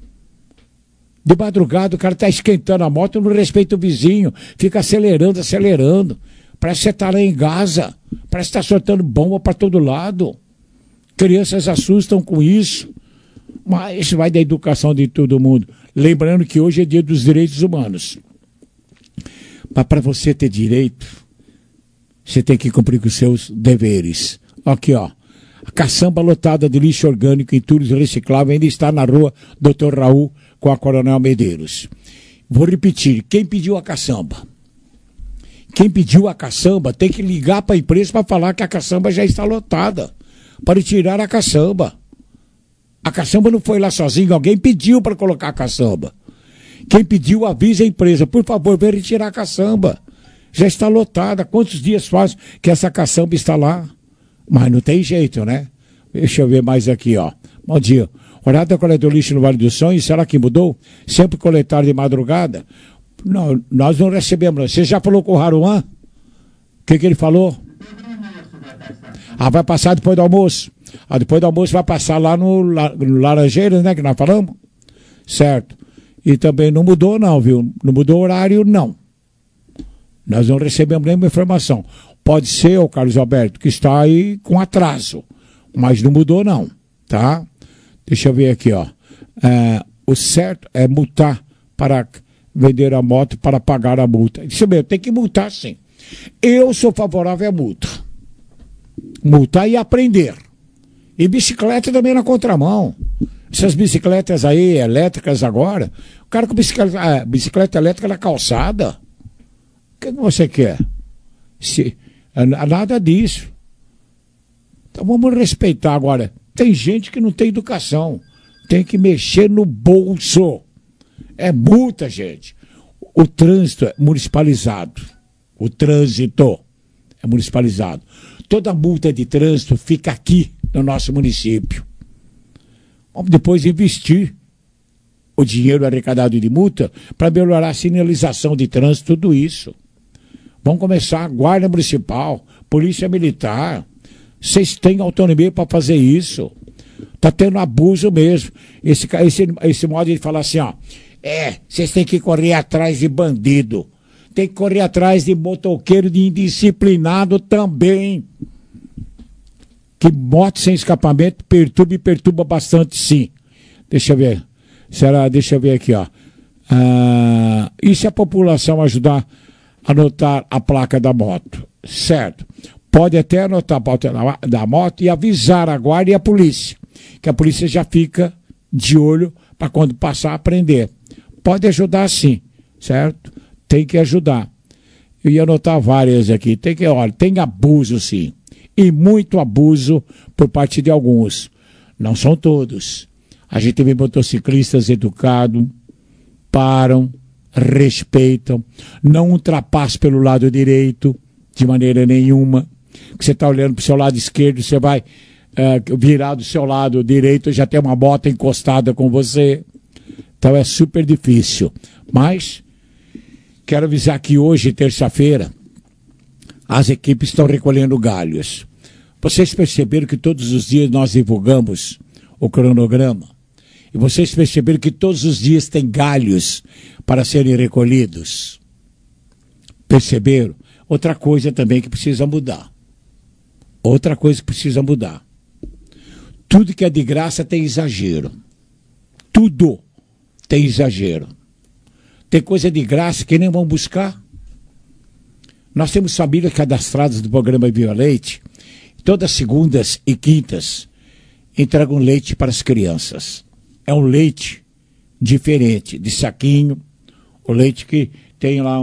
Speaker 4: De madrugada o cara está esquentando a moto, não respeita o vizinho. Fica acelerando. Parece que você está lá em Gaza. Parece que está soltando bomba para todo lado. Crianças assustam com isso. Mas isso vai da educação de todo mundo. Lembrando que hoje é dia dos direitos humanos. Mas para você ter direito, você tem que cumprir com os seus deveres. Aqui, ó. A caçamba lotada de lixo orgânico e entulhos recicláveis ainda está na rua Dr. Raul com a Coronel Medeiros. Vou repetir, quem pediu a caçamba? Quem pediu a caçamba tem que ligar para a empresa para falar que a caçamba já está lotada, para tirar a caçamba. A caçamba não foi lá sozinho, alguém pediu para colocar a caçamba. Quem pediu, avisa a empresa, por favor, vem retirar a caçamba. Já está lotada, quantos dias faz que essa caçamba está lá? Mas não tem jeito, né? Deixa eu ver mais aqui, ó. Bom dia. Horário da coleta do lixo no Vale do Sonho, será que mudou? Sempre coletar de madrugada? Não, nós não recebemos. Você já falou com o Haruan? O que ele falou? Vai passar depois do almoço. Depois do almoço vai passar lá no Laranjeiras, né? Que nós falamos? Certo. E também não mudou não, viu? Não mudou o horário, não. Nós não recebemos nenhuma informação. Pode ser, o Carlos Alberto, que está aí com atraso. Mas não mudou não, tá? Deixa eu ver aqui, ó. O certo é multar para vender a moto para pagar a multa. Isso mesmo, tem que multar sim. Eu sou favorável à multa. Multar e aprender. E bicicleta também na contramão. Essas bicicletas aí, elétricas agora, o cara com bicicleta elétrica na calçada, o que você quer? Nada disso. Então vamos respeitar agora. Tem gente que não tem educação. Tem que mexer no bolso. É multa, gente. O trânsito é municipalizado. O trânsito é municipalizado. Toda multa de trânsito fica aqui no nosso município. Vamos depois investir o dinheiro arrecadado de multa para melhorar a sinalização de trânsito, tudo isso. Vamos começar a Guarda Municipal, Polícia Militar. Vocês têm autonomia para fazer isso. Está tendo abuso mesmo. Esse modo de falar assim, ó. Vocês têm que correr atrás de bandido. Tem que correr atrás de motoqueiro, de indisciplinado também. Que moto sem escapamento perturba bastante, sim. Deixa eu ver. Deixa eu ver aqui, ó. E se a população ajudar a anotar a placa da moto? Certo. Pode até anotar a placa da moto e avisar a guarda e a polícia. Que a polícia já fica de olho para quando passar a aprender. Pode ajudar sim, certo? Tem que ajudar. Eu ia anotar várias aqui. Tem abuso sim. E muito abuso por parte de alguns. Não são todos. A gente vê motociclistas educados, param, respeitam, não ultrapassam pelo lado direito de maneira nenhuma. Que você está olhando para o seu lado esquerdo, você vai virar do seu lado direito, já tem uma moto encostada com você. Então é super difícil. Mas quero avisar que hoje, terça-feira, as equipes estão recolhendo galhos. Vocês perceberam que todos os dias nós divulgamos o cronograma? E vocês perceberam que todos os dias tem galhos para serem recolhidos? Perceberam? Outra coisa também que precisa mudar. Tudo que é de graça tem exagero. Tudo tem exagero. Tem coisa de graça que nem vão buscar. Nós temos famílias cadastradas do programa Viva Leite. Todas segundas e quintas entregam leite para as crianças. É um leite diferente, de saquinho. O leite que tem lá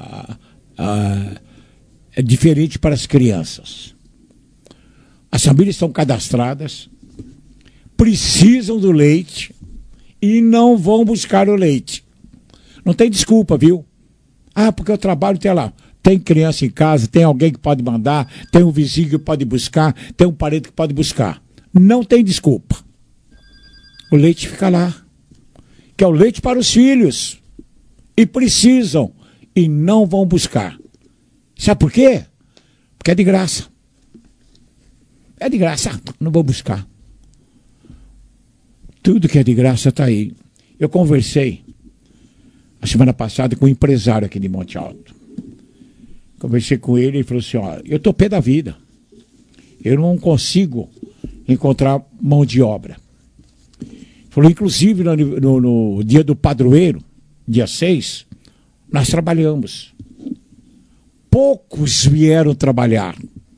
Speaker 4: é diferente para as crianças. As famílias estão cadastradas, precisam do leite e não vão buscar o leite. Não tem desculpa, viu? Porque eu trabalho até lá. Tem criança em casa, tem alguém que pode mandar, tem um vizinho que pode buscar, tem um parente que pode buscar. Não tem desculpa. O leite fica lá. Que é o leite para os filhos. E precisam. E não vão buscar. Sabe por quê? Porque é de graça. É de graça. Não vou buscar. Tudo que é de graça está aí. Eu conversei a semana passada com um empresário aqui de Monte Alto. Conversei com ele e falou assim, eu estou pé da vida. Eu não consigo encontrar mão de obra. Falou, inclusive no dia do padroeiro, dia 6, nós trabalhamos. Poucos vieram trabalhar.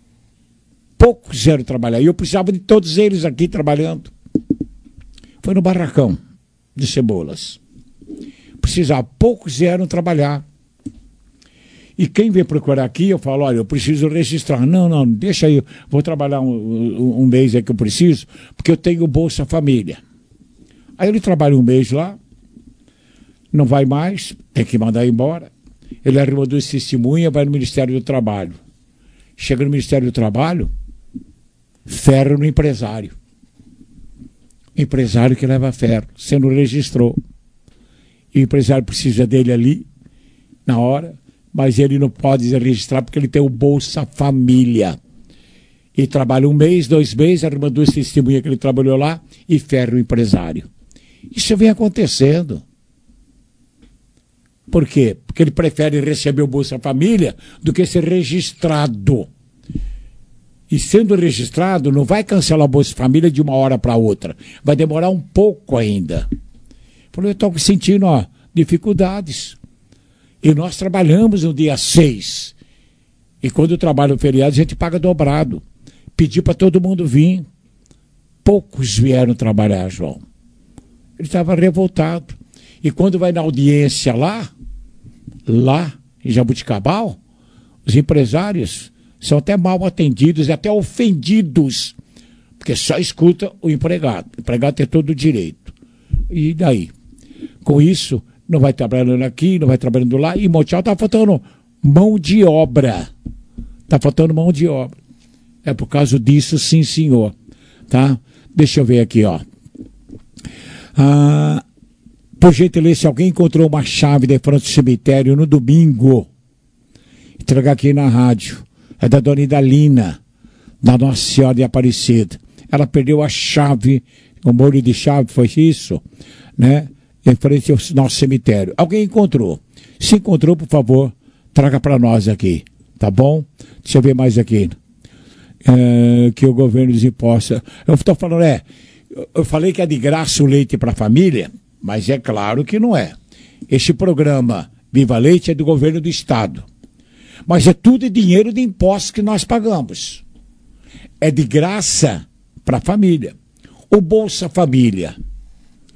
Speaker 4: E eu precisava de todos eles aqui trabalhando. Foi no barracão de Cebolas. Precisava, poucos vieram trabalhar. E quem vem procurar aqui, eu falo, olha, eu preciso registrar. Não, deixa aí, vou trabalhar um mês aí que eu preciso, porque eu tenho Bolsa Família. Aí ele trabalha um mês lá, não vai mais, tem que mandar embora. Ele arruma 2 testemunhas, vai no Ministério do Trabalho. Chega no Ministério do Trabalho, ferro no empresário. Empresário que leva ferro, você não registrou. E o empresário precisa dele ali, na hora, mas ele não pode registrar porque ele tem o Bolsa Família. E trabalha um mês, 2 meses, arruma 2 testemunhas que ele trabalhou lá e ferra o empresário. Isso vem acontecendo. Por quê? Porque ele prefere receber o Bolsa Família do que ser registrado. E sendo registrado, não vai cancelar o Bolsa Família de uma hora para outra. Vai demorar um pouco ainda. Falei, eu estou sentindo dificuldades. E nós trabalhamos no dia 6. E quando eu trabalho no feriado, a gente paga dobrado. Pedi para todo mundo vir. Poucos vieram trabalhar, João. Ele estava revoltado. E quando vai na audiência lá em Jabuticabal, os empresários são até mal atendidos e até ofendidos. Porque só escuta o empregado. O empregado tem todo o direito. E daí? Com isso, não vai trabalhando aqui, não vai trabalhando lá. E Monte Alto está faltando mão de obra. Está faltando mão de obra. É por causa disso, sim, senhor. Tá? Deixa eu ver aqui, por gentileza, se alguém encontrou uma chave de frente do cemitério no domingo, entregar aqui na rádio. É da dona Idalina, da Nossa Senhora de Aparecida. Ela perdeu a chave, o molho de chave, foi isso, né? Em frente ao nosso cemitério. Alguém encontrou? Se encontrou, por favor, traga para nós aqui, tá bom? Deixa eu ver mais aqui. Que o governo dos impostos... Eu estou falando, eu falei que é de graça o leite para a família, mas é claro que não é. Este programa Viva Leite é do governo do Estado. Mas é tudo dinheiro de impostos que nós pagamos. É de graça para a família. O Bolsa Família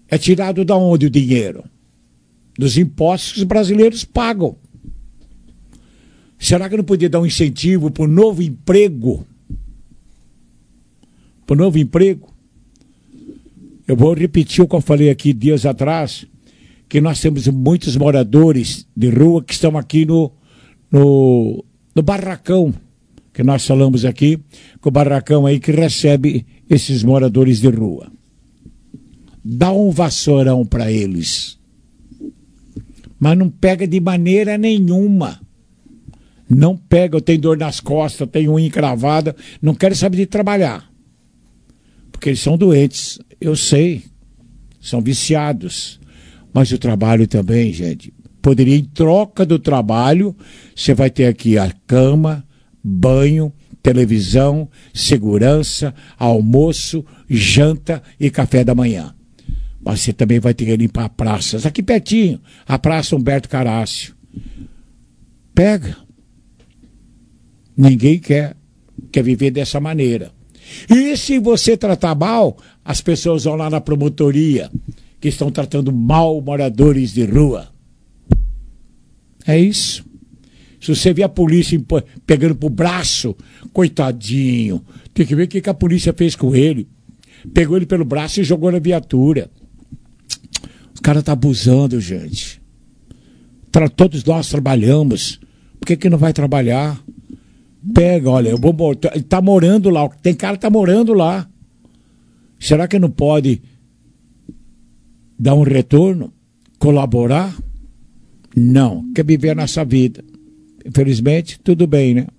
Speaker 4: É tirado da onde o dinheiro? Dos impostos que os brasileiros pagam. Será que não podia dar um incentivo para o novo emprego? Para o novo emprego? Eu vou repetir o que eu falei aqui dias atrás, que nós temos muitos moradores de rua que estão aqui no barracão, que nós falamos aqui, com o barracão aí que recebe esses moradores de rua. Dá um vassourão para eles. Mas não pega de maneira nenhuma. Não pega, eu tenho dor nas costas, eu tenho unha encravada, não quero saber de trabalhar. Porque eles são doentes, eu sei, são viciados. Mas o trabalho também, gente, poderia, em troca do trabalho, você vai ter aqui a cama, banho, televisão, segurança, almoço, janta e café da manhã. Mas você também vai ter que limpar praças. Aqui pertinho, a Praça Humberto Carácio. Pega. Ninguém quer viver dessa maneira. E se você tratar mal, as pessoas vão lá na promotoria, que estão tratando mal moradores de rua. É isso. Se você vê a polícia pegando pro braço, coitadinho, tem que ver o que a polícia fez com ele. Pegou ele pelo braço e jogou na viatura. O cara tá abusando, gente. Todos nós trabalhamos. Por que não vai trabalhar? Pega, olha, ele tá morando lá. Tem cara que tá morando lá. Será que não pode dar um retorno? Colaborar? Não. Quer viver a nossa vida. Infelizmente, tudo bem, né?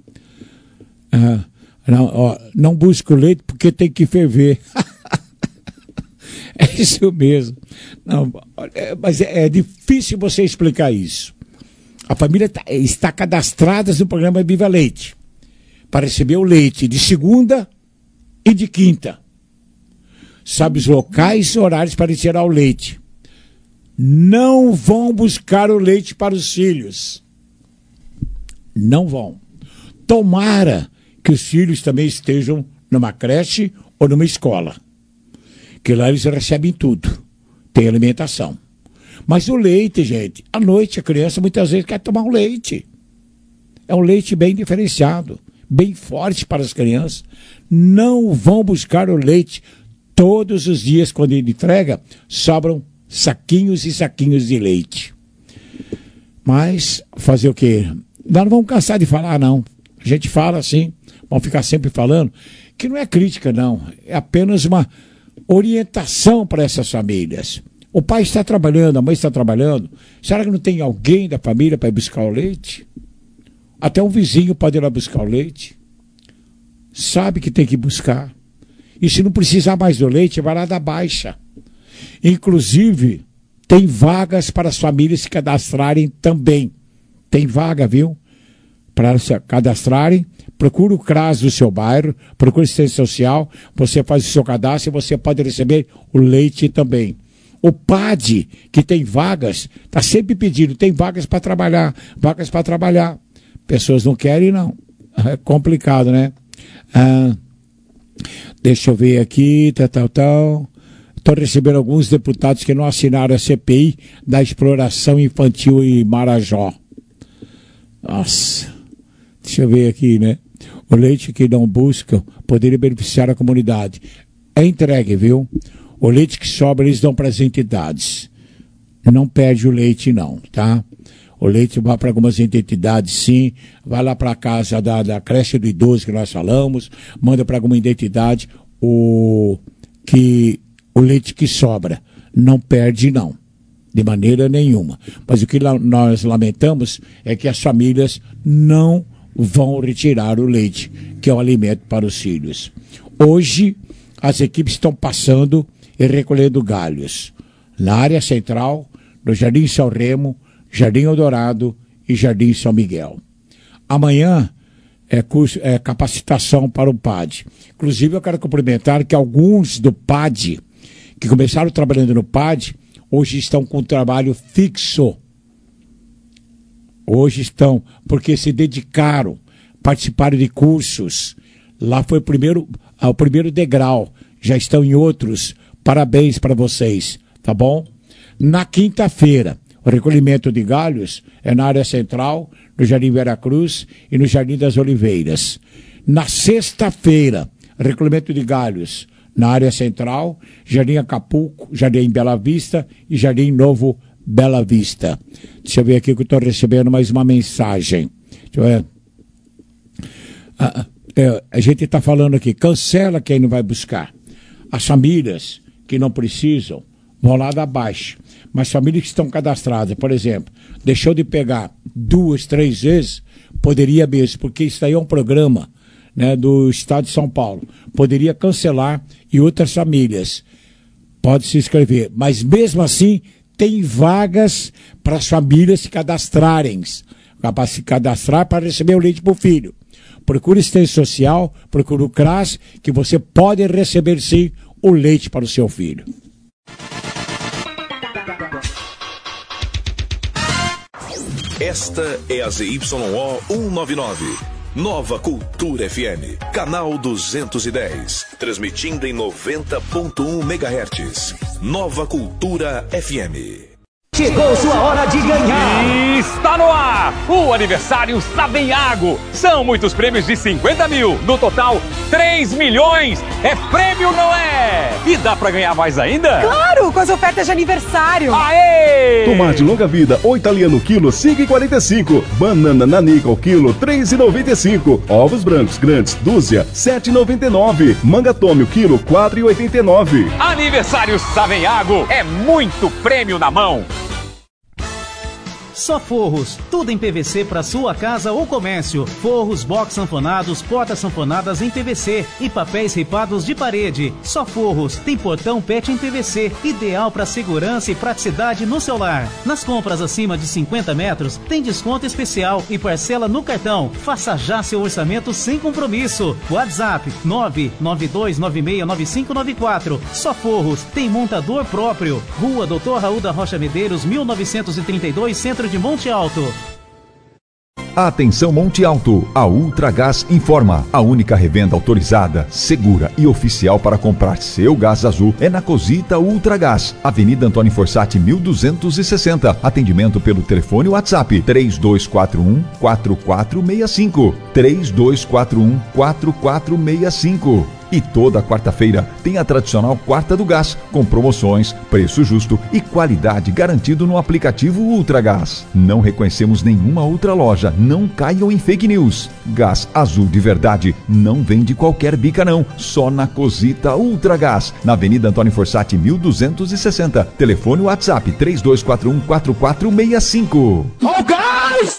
Speaker 4: Não busca o leite porque tem que ferver. É isso mesmo. Não, mas é difícil você explicar isso. A família está cadastrada no programa Viva Leite para receber o leite de segunda e de quinta. Sabe os locais e horários para retirar o leite. Não vão buscar o leite para os filhos. Não vão. Tomara que os filhos também estejam numa creche ou numa escola. Que lá eles recebem tudo. Tem alimentação. Mas o leite, gente, à noite a criança muitas vezes quer tomar um leite. É um leite bem diferenciado, bem forte para as crianças. Não vão buscar o leite. Todos os dias, quando ele entrega, sobram saquinhos e saquinhos de leite. Mas fazer o quê? Nós não vamos cansar de falar, não. A gente fala assim, vamos ficar sempre falando, que não é crítica, não. É apenas uma orientação para essas famílias. O pai está trabalhando, a mãe está trabalhando. Será que não tem alguém da família para ir buscar o leite? Até um vizinho pode ir lá buscar o leite. Sabe que tem que buscar. E se não precisar mais do leite, vai lá dar baixa. Inclusive, tem vagas para as famílias se cadastrarem também. Tem vaga, viu? Para se cadastrarem, procura o CRAS do seu bairro, procura a assistência social, você faz o seu cadastro e você pode receber o leite também. O PAD, que tem vagas, está sempre pedindo, tem vagas para trabalhar. Pessoas não querem, não. É complicado, né? Deixa eu ver aqui, tal. Estou recebendo alguns deputados que não assinaram a CPI da exploração infantil em Marajó. Nossa, deixa eu ver aqui, né? O leite que não buscam poderia beneficiar a comunidade. É entregue, viu? O leite que sobra eles dão para as entidades. Não perde o leite, não, tá? O leite vai para algumas entidades, sim. Vai lá para a casa da creche do idoso que nós falamos. Manda para alguma entidade o leite que sobra. Não perde, não. De maneira nenhuma. Mas o que nós lamentamos é que as famílias não vão retirar o leite, que é o alimento para os filhos. Hoje, as equipes estão passando e recolhendo galhos. Na área central, no Jardim São Remo, Jardim Eldorado e Jardim São Miguel. Amanhã é capacitação para o PAD. Inclusive, eu quero cumprimentar que alguns do PAD, que começaram trabalhando no PAD, hoje estão com trabalho fixo. Hoje estão, porque se dedicaram, participaram de cursos. Lá foi o primeiro degrau. Já estão em outros. Parabéns para vocês. tá bom? Na quinta-feira, o recolhimento de galhos é na área central, no Jardim Veracruz e no Jardim das Oliveiras. Na sexta-feira, recolhimento de galhos na área central, Jardim Acapulco, Jardim Bela Vista e Jardim Novo Bela Vista. Deixa eu ver aqui que eu estou recebendo mais uma mensagem. Deixa eu ver. A gente está falando aqui, cancela quem não vai buscar. As famílias que não precisam vão lá da baixa. Mas famílias que estão cadastradas, por exemplo, deixou de pegar 2, 3 vezes, poderia mesmo, porque isso aí é um programa, né, do Estado de São Paulo. Poderia cancelar e outras famílias podem se inscrever. Mas mesmo assim, tem vagas para as famílias se cadastrarem. Para se cadastrar para receber o leite para o filho. Procure assistência social, procure o CRAS, que você pode receber sim o leite para o seu filho.
Speaker 1: Esta é a ZYO 199, Nova Cultura FM, canal 210, transmitindo em 90.1 MHz. Nova Cultura FM.
Speaker 17: Chegou sua hora de ganhar!
Speaker 9: Está no ar o aniversário Savenhago. São muitos prêmios de 50 mil. No total, 3 milhões. É prêmio, não é? E dá pra ganhar mais ainda?
Speaker 10: Claro, com as ofertas de aniversário.
Speaker 9: Aê!
Speaker 11: Tomate longa vida, ou italiano quilo, 5,45. Banana nanica ao quilo, 3,95. Ovos brancos grandes, dúzia, 7,99. Manga tome o quilo, 4,89.
Speaker 9: Aniversário Savenhago. É muito prêmio na mão.
Speaker 16: Só Forros, tudo em PVC para sua casa ou comércio. Forros, box sanfonados, portas sanfonadas em PVC e papéis ripados de parede. Só Forros, tem portão PET em PVC, ideal para segurança e praticidade no seu lar. Nas compras acima de 50 metros, tem desconto especial e parcela no cartão. Faça já seu orçamento sem compromisso. WhatsApp 992969594. Só Forros, tem montador próprio. Rua Doutor Raul da Rocha Medeiros, 1932, Centro de Monte Alto.
Speaker 7: Atenção Monte Alto, a Ultragás informa, a única revenda autorizada, segura e oficial para comprar seu gás azul é na Cosita Ultragás, Avenida Antônio Forsatti 1260, atendimento pelo telefone WhatsApp 3241-4465, 3241-4465. E toda quarta-feira tem a tradicional Quarta do Gás, com promoções, preço justo e qualidade garantido no aplicativo Ultragás. Não reconhecemos nenhuma outra loja, não caiam em fake news. Gás azul de verdade não vem de qualquer bica não, só na Cosita Ultragás, na Avenida Antônio Forsatti 1260, telefone WhatsApp 3241-4465.
Speaker 17: Ó gás!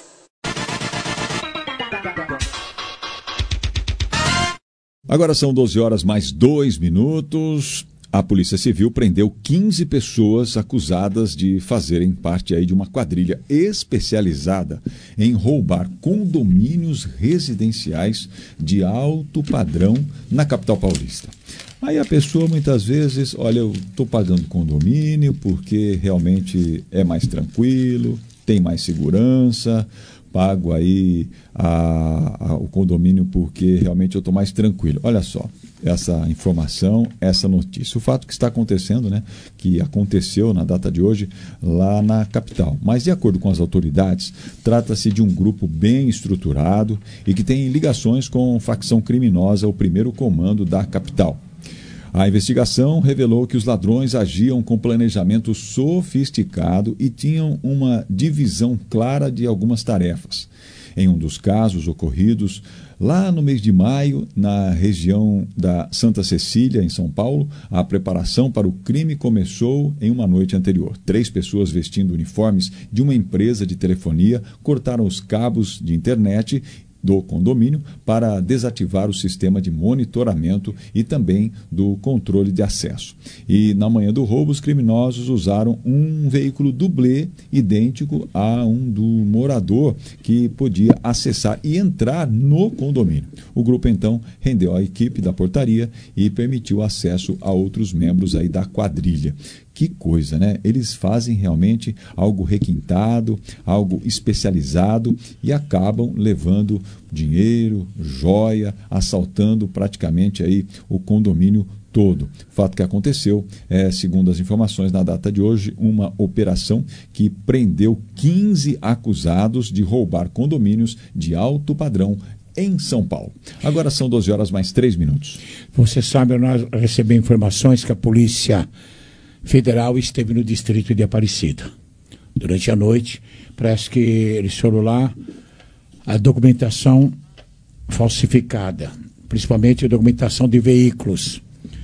Speaker 5: Agora são 12 horas mais 2 minutos. A Polícia Civil prendeu 15 pessoas acusadas de fazerem parte aí de uma quadrilha especializada em roubar condomínios residenciais de alto padrão na capital paulista. Aí a pessoa muitas vezes, olha, eu estou pagando condomínio porque realmente é mais tranquilo, tem mais segurança, pago aí o condomínio porque realmente eu estou mais tranquilo. Olha só, essa informação, essa notícia. O fato que está acontecendo, né, que aconteceu na data de hoje lá na capital. Mas de acordo com as autoridades, trata-se de um grupo bem estruturado e que tem ligações com facção criminosa, o primeiro comando da capital. A investigação revelou que os ladrões agiam com planejamento sofisticado e tinham uma divisão clara de algumas tarefas. Em um dos casos ocorridos lá no mês de maio, na região da Santa Cecília, em São Paulo, a preparação para o crime começou em uma noite anterior. 3 pessoas vestindo uniformes de uma empresa de telefonia cortaram os cabos de internet do condomínio para desativar o sistema de monitoramento e também do controle de acesso. E na manhã do roubo, os criminosos usaram um veículo dublê idêntico a um do morador que podia acessar e entrar no condomínio. O grupo então rendeu a equipe da portaria e permitiu acesso a outros membros aí da quadrilha. Que coisa, né? Eles fazem realmente algo requintado, algo especializado e acabam levando dinheiro, joia, assaltando praticamente aí o condomínio todo. Fato que aconteceu, segundo as informações na data de hoje, uma operação que prendeu 15 acusados de roubar condomínios de alto padrão em São Paulo. Agora são 12h mais 3 minutos.
Speaker 4: Você sabe, nós recebemos informações que a Polícia Federal esteve no distrito de Aparecida. Durante a noite, parece que eles foram lá, a documentação falsificada, principalmente a documentação de veículos.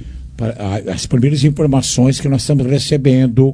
Speaker 4: As primeiras informações que nós estamos recebendo,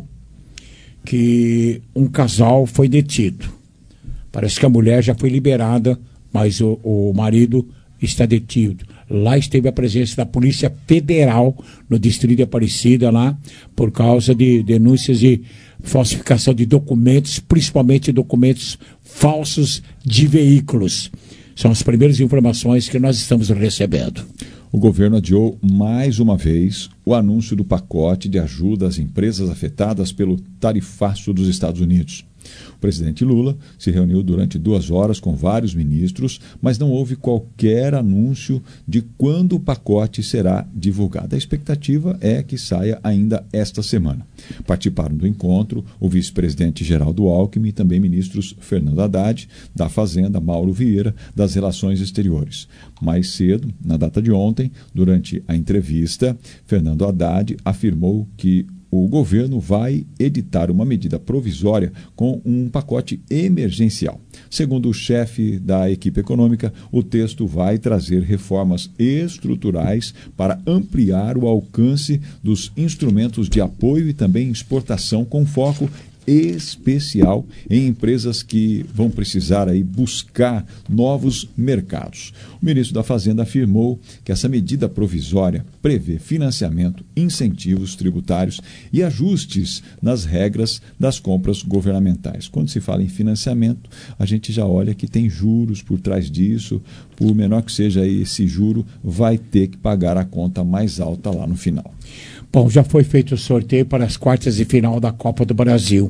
Speaker 4: que um casal foi detido. Parece que a mulher já foi liberada, mas o marido está detido. Lá esteve a presença da Polícia Federal no distrito de Aparecida, lá, por causa de denúncias de falsificação de documentos, principalmente documentos falsos de veículos. São as primeiras informações que nós estamos recebendo.
Speaker 5: O governo adiou mais uma vez o anúncio do pacote de ajuda às empresas afetadas pelo tarifaço dos Estados Unidos. O presidente Lula se reuniu durante 2 horas com vários ministros, mas não houve qualquer anúncio de quando o pacote será divulgado. A expectativa é que saia ainda esta semana. Participaram do encontro o vice-presidente Geraldo Alckmin e também ministros Fernando Haddad, da Fazenda, Mauro Vieira, das Relações Exteriores. Mais cedo, na data de ontem, durante a entrevista, Fernando Haddad afirmou que o governo vai editar uma medida provisória com um pacote emergencial. Segundo o chefe da equipe econômica, o texto vai trazer reformas estruturais para ampliar o alcance dos instrumentos de apoio e também exportação, com foco especial em empresas que vão precisar aí buscar novos mercados. O ministro da Fazenda afirmou que essa medida provisória prevê financiamento, incentivos tributários e ajustes nas regras das compras governamentais. Quando se fala em financiamento, a gente já olha que tem juros por trás disso. Por menor que seja esse juro, vai ter que pagar a conta mais alta lá no final.
Speaker 4: Bom, já foi feito o sorteio para as quartas de final da Copa do Brasil.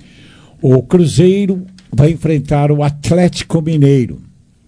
Speaker 4: O Cruzeiro vai enfrentar o Atlético Mineiro.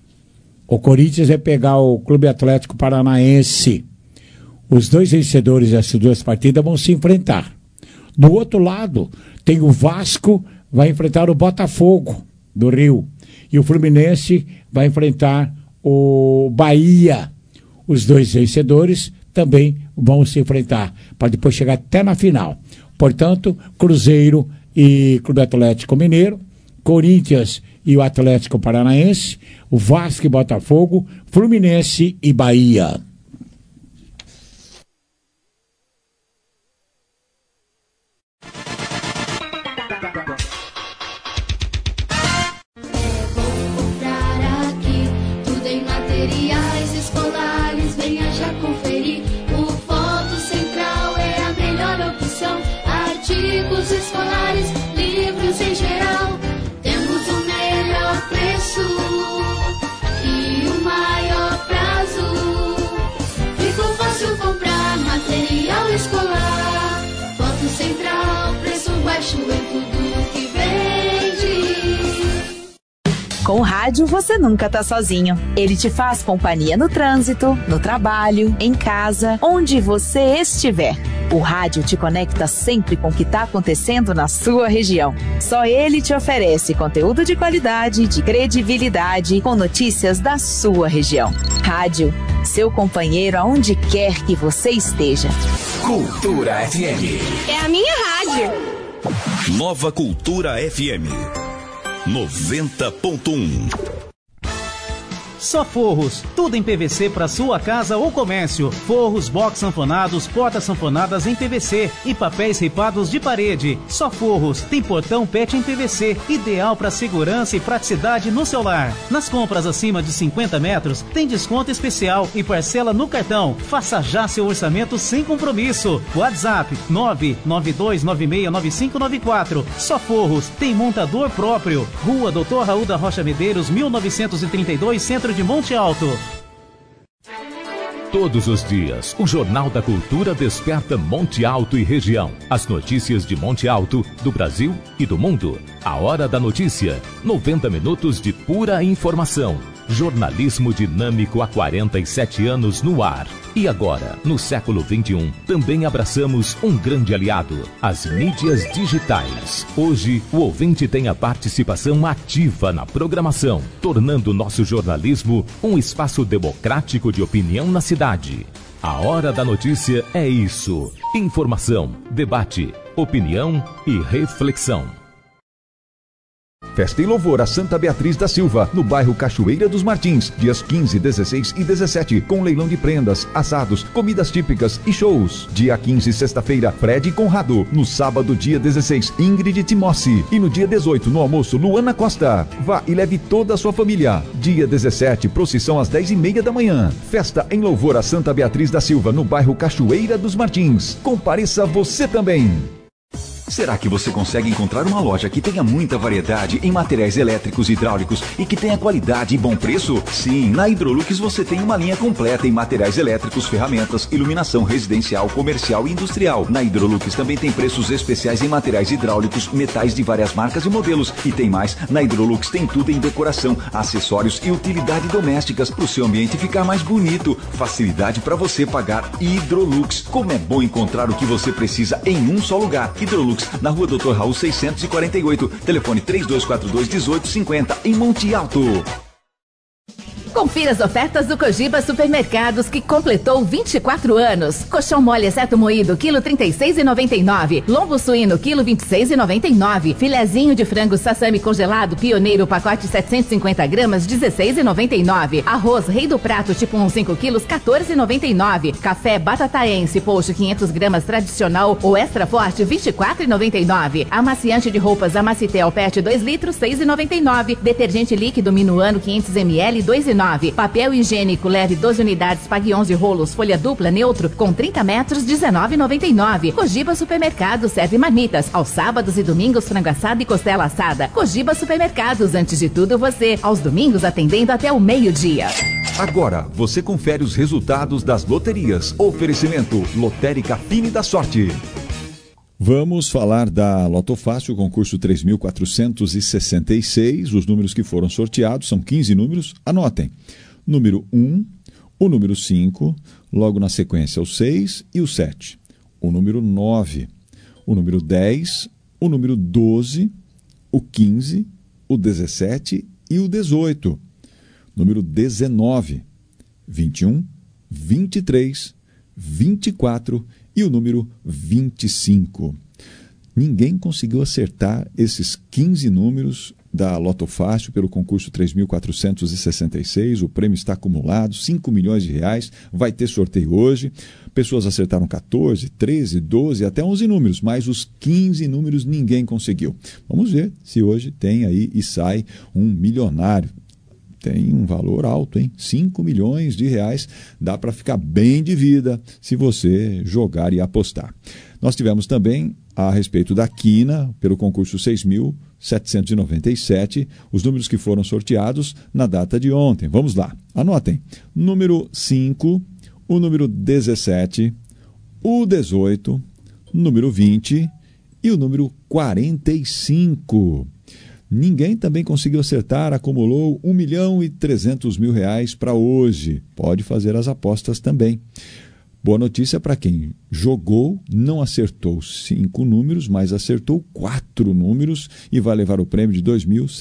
Speaker 4: O Corinthians vai pegar o Clube Atlético Paranaense. Os dois vencedores dessas duas partidas vão se enfrentar. Do outro lado, tem o Vasco, vai enfrentar o Botafogo do Rio. E o Fluminense vai enfrentar o Bahia. Os dois vencedores também vão se enfrentar, para depois chegar até na final. Portanto, Cruzeiro e Clube Atlético Mineiro, Corinthians e o Atlético Paranaense, o Vasco e Botafogo, Fluminense e Bahia.
Speaker 21: Com o rádio, você nunca tá sozinho. Ele te faz companhia no trânsito, no trabalho, em casa, onde você estiver. O rádio te conecta sempre com o que está acontecendo na sua região. Só ele te oferece conteúdo de qualidade, de credibilidade, com notícias da sua região. Rádio, seu companheiro aonde quer que você esteja.
Speaker 1: Cultura FM.
Speaker 21: É a minha rádio.
Speaker 1: Nova Cultura FM 90.1.
Speaker 16: Só Forros, tudo em PVC para sua casa ou comércio. Forros, box sanfonados, portas sanfonadas em PVC e papéis ripados de parede. Só Forros, tem portão PET em PVC, ideal para segurança e praticidade no seu lar. Nas compras acima de 50 metros, tem desconto especial e parcela no cartão. Faça já seu orçamento sem compromisso. WhatsApp 992969594. Só Forros, tem montador próprio. Rua Doutor Raul da Rocha Medeiros, 1932, Centro de Monte Alto.
Speaker 12: Todos os dias, o Jornal da Cultura desperta Monte Alto e região. As notícias de Monte Alto, do Brasil e do mundo. A Hora da Notícia. 90 minutos de pura informação.
Speaker 3: Jornalismo dinâmico há 47 anos no ar. E agora, no século XXI, também abraçamos um grande aliado, as mídias digitais. Hoje, o ouvinte tem a participação ativa na programação, tornando nosso jornalismo um espaço democrático de opinião na cidade. A Hora da Notícia é isso. Informação, debate, opinião e reflexão.
Speaker 7: Festa em louvor a Santa Beatriz da Silva, no bairro Cachoeira dos Martins, dias 15, 16 e 17, com leilão de prendas, assados, comidas típicas e shows. Dia 15, sexta-feira, Fred e Conrado. No sábado, dia 16, Ingrid Timossi. E no dia 18, no almoço, Luana Costa. Vá e leve toda a sua família. Dia 17, procissão às 10h30 da manhã. Festa em louvor a Santa Beatriz da Silva, no bairro Cachoeira dos Martins. Compareça você também.
Speaker 22: Será que você consegue encontrar uma loja que tenha muita variedade em materiais elétricos e hidráulicos e que tenha qualidade e bom preço? Sim, na Hidrolux você tem uma linha completa em materiais elétricos, ferramentas, iluminação residencial, comercial e industrial. Na Hidrolux também tem preços especiais em materiais hidráulicos, metais de várias marcas e modelos. E tem mais, na Hidrolux tem tudo em decoração, acessórios e utilidades domésticas para o seu ambiente ficar mais bonito. Facilidade para você pagar. Hidrolux. Como é bom encontrar o que você precisa em um só lugar. Hidrolux, na rua Dr. Raul 648, telefone 3242-1850, em Monte Alto.
Speaker 23: Confira as ofertas do Cogiba Supermercados, que completou 24 anos. Colchão mole exceto moído, quilo 36,99. Lombo suíno, quilo 26,99. Filezinho de frango sassami congelado, pioneiro, pacote 750 gramas, 16,99. Arroz rei do prato, tipo 1, 5 quilos, 14,99. Café batataense, post 500 gramas tradicional ou extra forte, 24,99. Amaciante de roupas Amacitel PET 2 litros, 6,99. Detergente líquido Minuano 500 ml, 2,9. Papel higiênico leve 12 unidades, pague 11 rolos, folha dupla neutro com 30 metros, 19,99. Cogiba Supermercados serve marmitas aos sábados e domingos, frango assado e costela assada. Cogiba Supermercados, antes de tudo você, aos domingos atendendo até o meio-dia.
Speaker 7: Agora você confere os resultados das loterias. Oferecimento Lotérica Fine da Sorte.
Speaker 5: Vamos falar da Loto Fácil, concurso 3.466. Os números que foram sorteados são 15 números. Anotem. Número 1, o número 5, logo na sequência o 6 e o 7. O número 9, o número 10, o número 12, o 15, o 17 e o 18. Número 19, 21, 23, 24 e o número 25. Ninguém conseguiu acertar esses 15 números da Loto Fácil pelo concurso 3.466. O prêmio está acumulado, 5 milhões de reais. Vai ter sorteio hoje. Pessoas acertaram 14, 13, 12, até 11 números, mas os 15 números ninguém conseguiu. Vamos ver se hoje tem aí e sai um milionário. Tem um valor alto, hein? 5 milhões de reais. Dá para ficar bem de vida se você jogar e apostar. Nós tivemos também, a respeito da quina, pelo concurso 6.797, os números que foram sorteados na data de ontem. Vamos lá, anotem. Número 5, o número 17, o 18, número 20 e o número 45. Ninguém também conseguiu acertar, acumulou 1.300.000 reais para hoje. Pode fazer as apostas também. Boa notícia para quem jogou, não acertou 5 números, mas acertou 4 números e vai levar o prêmio de R$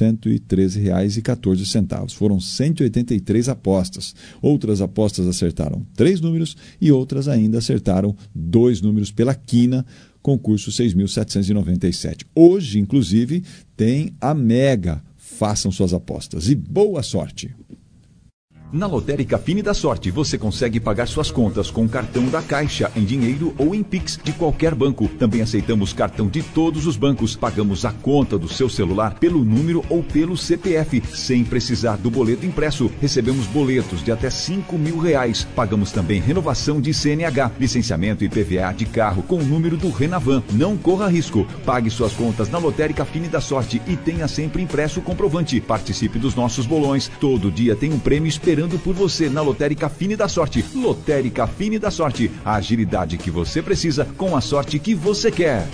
Speaker 5: 2.113,14. Foram 183 apostas. Outras apostas acertaram 3 números e outras ainda acertaram 2 números pela quina, concurso 6.797. Hoje, inclusive, tem a Mega. Façam suas apostas e boa sorte!
Speaker 7: Na Lotérica Fine da Sorte, você consegue pagar suas contas com o cartão da Caixa, em dinheiro ou em Pix de qualquer banco. Também aceitamos cartão de todos os bancos. Pagamos a conta do seu celular pelo número ou pelo CPF, sem precisar do boleto impresso. Recebemos boletos de até R$5.000. Pagamos também renovação de CNH, licenciamento e PVA de carro com o número do Renavan. Não corra risco. Pague suas contas na Lotérica Fine da Sorte e tenha sempre impresso o comprovante. Participe dos nossos bolões. Todo dia tem um prêmio esperando por você na Lotérica Fine da Sorte. Lotérica Fine da Sorte. A agilidade que você precisa com a sorte que você quer.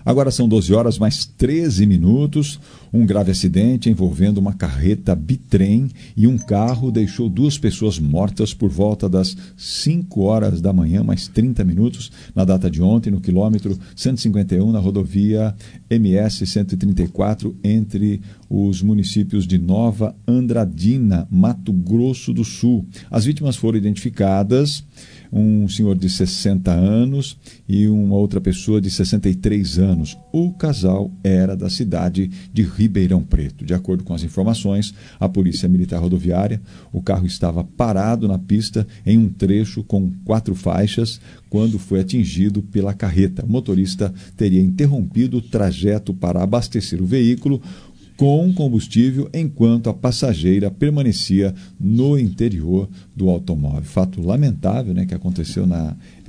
Speaker 5: Agora são 12 horas mais 13 minutos. Um grave acidente envolvendo uma carreta bitrem e um carro deixou 2 pessoas mortas por volta das 5 horas da manhã, mais 30 minutos, na data de ontem, no quilômetro 151, na rodovia MS 134, entre os municípios de Nova Andradina, Mato Grosso do Sul. As vítimas foram identificadas, um senhor de 60 anos e uma outra pessoa de 63 anos. O casal era da cidade de Ribeirão Preto. De acordo com as informações, a Polícia Militar Rodoviária, o carro estava parado na pista em um trecho com 4 faixas quando foi atingido pela carreta. O motorista teria interrompido o trajeto para abastecer o veículo com combustível, enquanto a passageira permanecia no interior do automóvel. Fato lamentável, né, que aconteceu na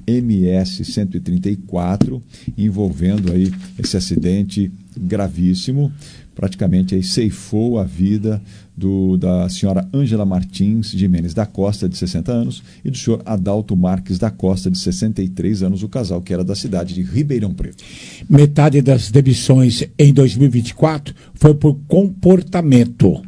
Speaker 5: MS 134, envolvendo aí esse acidente gravíssimo. Praticamente aí ceifou a vida da senhora Ângela Martins Jimenez da Costa, de 60 anos, e do senhor Adalto Marques da Costa, de 63 anos, o casal que era da cidade de Ribeirão Preto.
Speaker 4: Metade das demissões em 2024 foi por comportamento.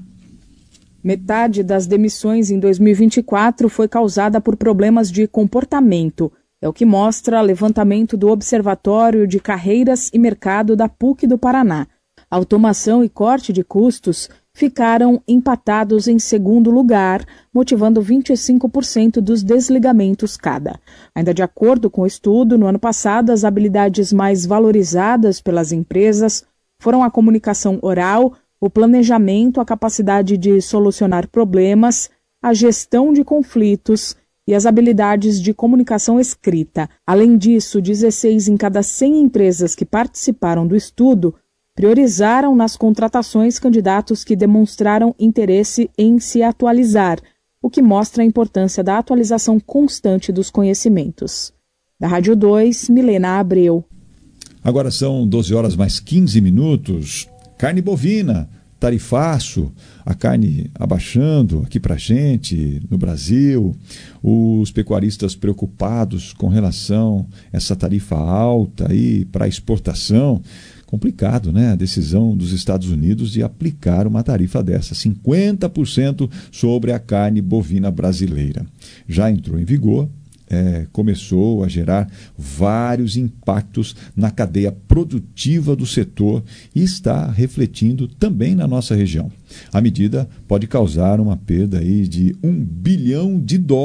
Speaker 8: Metade das demissões em 2024 foi causada por problemas de comportamento. É o que mostra o levantamento do Observatório de Carreiras e Mercado da PUC do Paraná. Automação e corte de custos ficaram empatados em segundo lugar, motivando 25% dos desligamentos cada. Ainda de acordo com o estudo, no ano passado, as habilidades mais valorizadas pelas empresas foram a comunicação oral, o planejamento, a capacidade de solucionar problemas, a gestão de conflitos e as habilidades de comunicação escrita. Além disso, 16 em cada 100 empresas que participaram do estudo priorizaram nas contratações candidatos que demonstraram interesse em se atualizar, o que mostra a importância da atualização constante dos conhecimentos. Da Rádio 2, Milena Abreu.
Speaker 5: Agora são 12 horas mais 15 minutos. Carne bovina, tarifaço, a carne abaixando aqui pra gente, no Brasil. Os pecuaristas preocupados com relação a essa tarifa alta aí para exportação. Complicado, né? A decisão dos Estados Unidos de aplicar uma tarifa dessa, 50% sobre a carne bovina brasileira. Já entrou em vigor, começou a gerar vários impactos na cadeia produtiva do setor e está refletindo também na nossa região. A medida pode causar uma perda aí de $1 bilhão,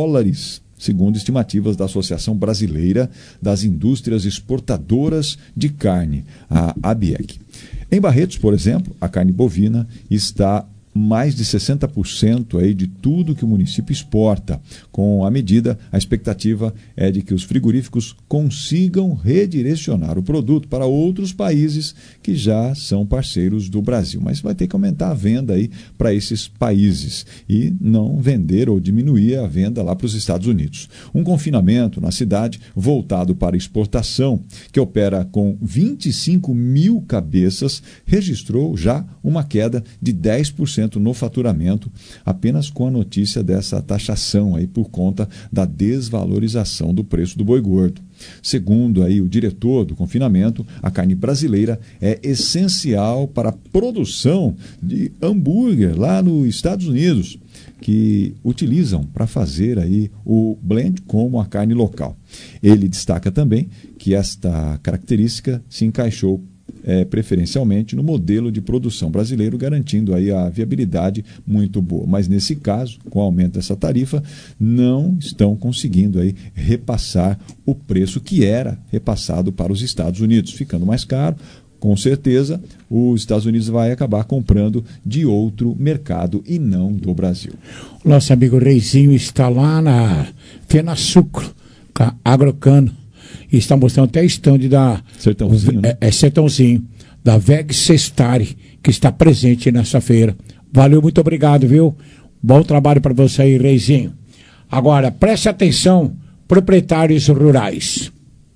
Speaker 5: segundo estimativas da Associação Brasileira das Indústrias Exportadoras de Carne, a ABIEC. Em Barretos, por exemplo, a carne bovina está mais de 60% aí de tudo que o município exporta. Com a medida, a expectativa é de que os frigoríficos consigam redirecionar o produto para outros países que já são parceiros do Brasil. Mas vai ter que aumentar a venda aí para esses países e não vender ou diminuir a venda lá para os Estados Unidos. Um confinamento na cidade voltado para exportação, que opera com 25 mil cabeças, registrou já uma queda de 10% no faturamento, apenas com a notícia dessa taxação aí por conta da desvalorização do preço do boi gordo. Segundo aí o diretor do confinamento, a carne brasileira é essencial para a produção de hambúrguer lá nos Estados Unidos, que utilizam para fazer aí o blend como a carne local. Ele destaca também que esta característica se encaixou preferencialmente no modelo de produção brasileiro, garantindo aí a viabilidade muito boa. Mas nesse caso, com o aumento dessa tarifa, não estão conseguindo aí repassar o preço que era repassado para os Estados Unidos, ficando mais caro. Com certeza, os Estados Unidos vai acabar comprando de outro mercado e não do Brasil.
Speaker 4: O nosso amigo Reizinho está lá na Fenasucro, com a Agrocano, e está mostrando até stand da
Speaker 5: Sertãozinho, né?
Speaker 4: Sertãozinho, da Veg Sestari, que está presente nessa feira. Valeu, muito obrigado, viu? Bom trabalho para você aí, Reizinho. Agora, preste atenção, proprietários rurais.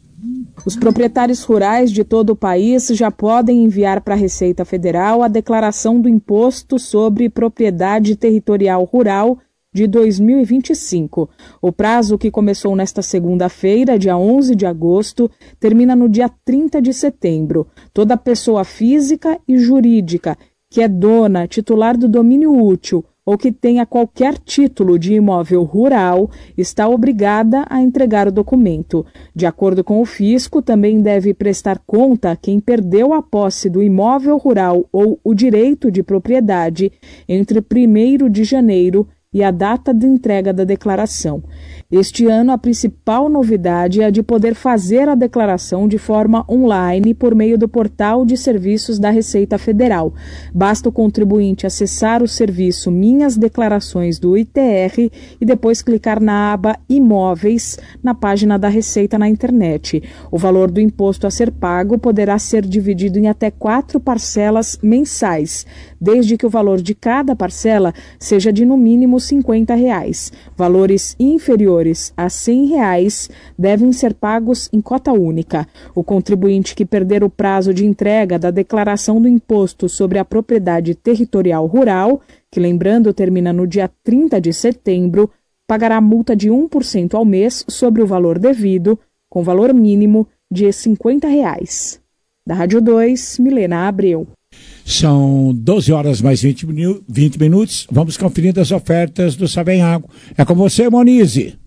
Speaker 8: Os proprietários rurais de todo o país já podem enviar para a Receita Federal a declaração do Imposto sobre Propriedade Territorial Rural de 2025. O prazo, que começou nesta segunda-feira, dia 11 de agosto, termina no dia 30 de setembro. Toda pessoa física e jurídica que é dona, titular do domínio útil ou que tenha qualquer título de imóvel rural está obrigada a entregar o documento. De acordo com o fisco, também deve prestar conta quem perdeu a posse do imóvel rural ou o direito de propriedade entre 1º de janeiro e a data de entrega da declaração. Este ano, a principal novidade é a de poder fazer a declaração de forma online por meio do portal de serviços da Receita Federal. Basta o contribuinte acessar o serviço Minhas Declarações do ITR e depois clicar na aba Imóveis na página da Receita na internet. O valor do imposto a ser pago poderá ser dividido em até 4 parcelas mensais, desde que o valor de cada parcela seja de no mínimo R$ 50. Valores inferiores a R$ 100 devem ser pagos em cota única. O contribuinte que perder o prazo de entrega da declaração do imposto sobre a propriedade territorial rural, que, lembrando, termina no dia 30 de setembro, pagará multa de 1% ao mês sobre o valor devido, com valor mínimo de R$ 50. Da Rádio 2, Milena Abreu.
Speaker 4: São 12 horas mais 20 minutos. Vamos conferindo as ofertas do Savenhago. É com você, Monize.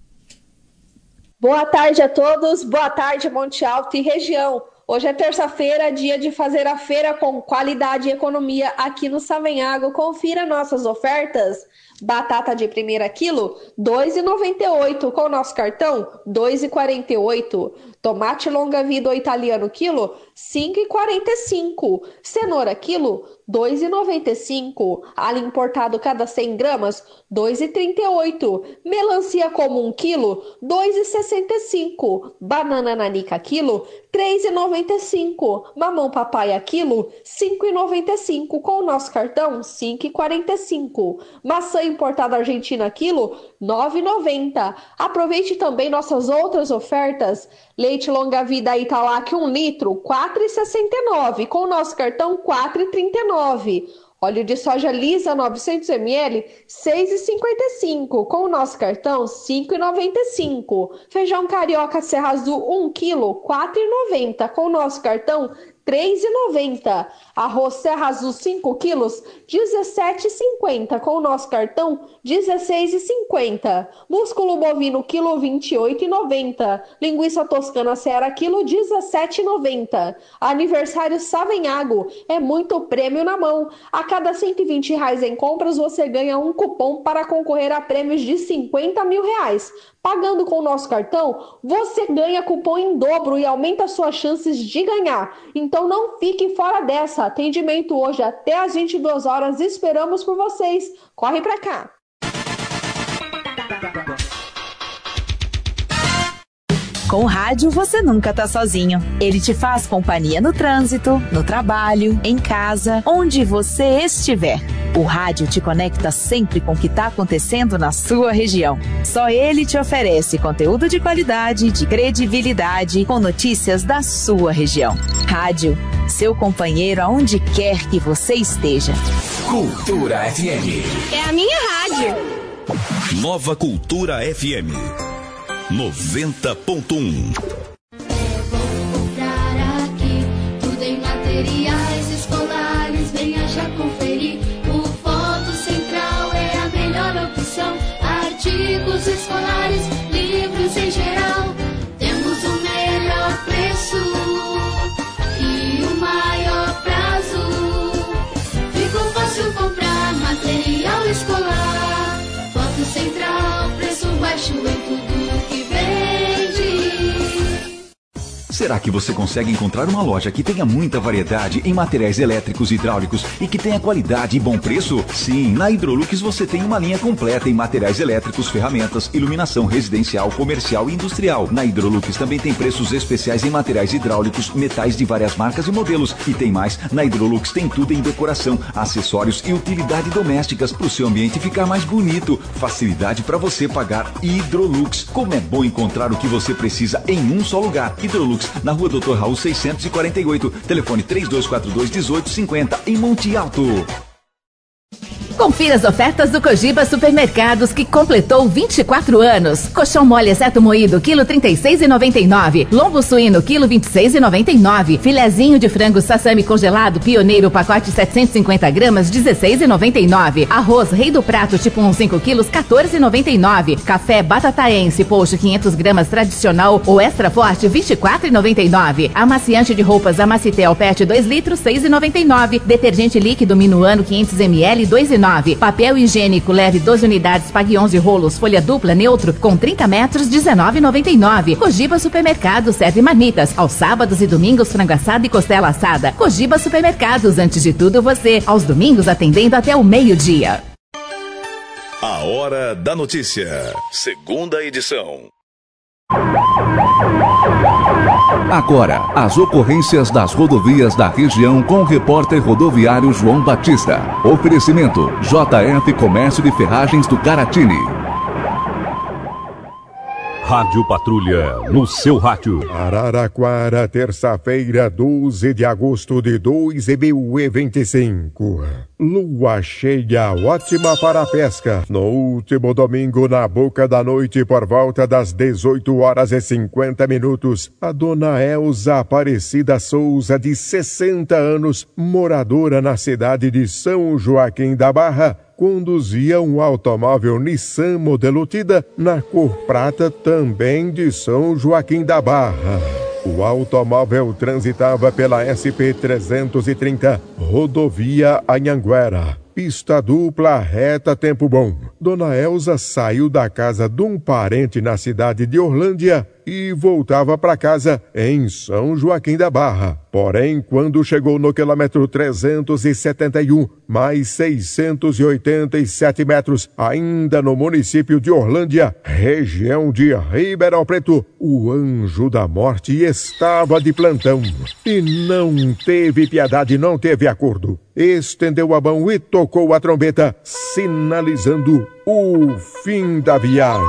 Speaker 2: Boa tarde a todos. Boa tarde, Monte Alto e região. Hoje é terça-feira, dia de fazer a feira com qualidade e economia aqui no Savenhago. Confira nossas ofertas. Batata de primeira quilo, R$ 2,98. Com o nosso cartão, R$ 2,48. Tomate longa-vida ou italiano quilo, R$ 5,45. Cenoura quilo, R$ 2,95. Alho importado cada 100 gramas, R$ 2,38. Melancia comum quilo, R$ 2,65. Banana nanica quilo, R$ 3,95. Mamão papaya quilo, R$ 5,95. Com o nosso cartão, R$ 5,45. Maçã importada argentina quilo, R$ 9,90. Aproveite também nossas outras ofertas. Leite longa-vida Italac 1 litro, R$ 4,69. Com o nosso cartão, R$ 4,39. Óleo de soja lisa 900 ml, R$ 6,55. Com o nosso cartão, R$ 5,95. Feijão carioca Serra Azul 1 kg, R$ 4,90. Com o nosso cartão, R$ 3,90. Arroz Serra Azul 5 quilos, R$ 17,50. Com o nosso cartão, R$ 16,50. Músculo bovino quilo, R$ 28,90. Linguiça toscana Seara quilo, R$ 17,90. Aniversário Savenhago, é muito prêmio na mão. A cada R$ 120 em compras, você ganha um cupom para concorrer a prêmios de R$ 50 mil. Pagando com o nosso cartão, você ganha cupom em dobro e aumenta suas chances de ganhar. Então não fique fora dessa. Atendimento hoje até às 22 horas. Esperamos por vocês. Corre pra cá.
Speaker 21: Com o rádio você nunca tá sozinho. Ele te faz companhia no trânsito, no trabalho, em casa, onde você estiver. O rádio te conecta sempre com o que está acontecendo na sua região. Só ele te oferece conteúdo de qualidade, de credibilidade, com notícias da sua região. Rádio, seu companheiro aonde quer que você esteja.
Speaker 1: Cultura FM.
Speaker 2: É a minha rádio.
Speaker 1: Nova Cultura FM 90.1.
Speaker 6: Comprar aqui tudo em materiais escolares, venha já conferir. O Foto Central é a melhor opção. Artigos escolares, livros em geral. Temos o melhor preço e o maior prazo. Ficou fácil comprar material escolar. Foto Central, preço baixo em tudo que vende.
Speaker 22: Será que você consegue encontrar uma loja que tenha muita variedade em materiais elétricos e hidráulicos e que tenha qualidade e bom preço? Sim, na Hidrolux você tem uma linha completa em materiais elétricos, ferramentas, iluminação residencial, comercial e industrial. Na Hidrolux também tem preços especiais em materiais hidráulicos, metais de várias marcas e modelos. E tem mais, na Hidrolux tem tudo em decoração, acessórios e utilidade domésticas para o seu ambiente ficar mais bonito. Facilidade para você pagar. Hidrolux, como é bom encontrar o que você precisa em um só lugar. Hidrolux, na Rua Dr. Raul 648, telefone 3242-1850, em Monte Alto.
Speaker 23: Confira as ofertas do Cogiba Supermercados, que completou 24 anos. Colchão mole exceto moído, quilo 36,99. Lombo suíno, quilo 26,99. Filezinho de frango sassami congelado, pioneiro, pacote 750 gramas, 16,99. Arroz Rei do Prato, tipo 1, 5 quilos, 14,99. Café Batataense, post 500 gramas tradicional ou extra forte, 24,99. Amaciante de roupas Amacitel Pet 2 litros, 6,99. Detergente líquido Minuano 500 ml, 2,9. Papel higiênico leve 12 unidades, pague 11 rolos, folha dupla neutro com 30 metros, 19,99. Cogiba Supermercados serve marmitas aos sábados e domingos, frango assado e costela assada. Cogiba Supermercados, antes de tudo você, aos domingos atendendo até o meio-dia.
Speaker 1: A Hora da Notícia, segunda edição.
Speaker 13: Agora, as ocorrências das rodovias da região com o repórter rodoviário João Batista. Oferecimento: JF Comércio de Ferragens do Caratini.
Speaker 14: Rádio Patrulha, no seu rádio.
Speaker 15: Araraquara, terça-feira, 12 de agosto de 2025. Lua cheia, ótima para a pesca. No último domingo, na boca da noite, por volta das 18h50, a dona Elza Aparecida Souza, de 60 anos, moradora na cidade de São Joaquim da Barra, conduzia um automóvel Nissan modelo Tida na cor prata, também de São Joaquim da Barra. O automóvel transitava pela SP-330, rodovia Anhanguera. Pista dupla, reta, tempo bom. Dona Elza saiu da casa de um parente na cidade de Orlândia e voltava para casa em São Joaquim da Barra. Porém, quando chegou no quilômetro 371, mais 687 metros, ainda no município de Orlândia, região de Ribeirão Preto, o anjo da morte estava de plantão e não teve piedade, não teve acordo. Estendeu a mão e tocou a trombeta, sinalizando o fim da viagem.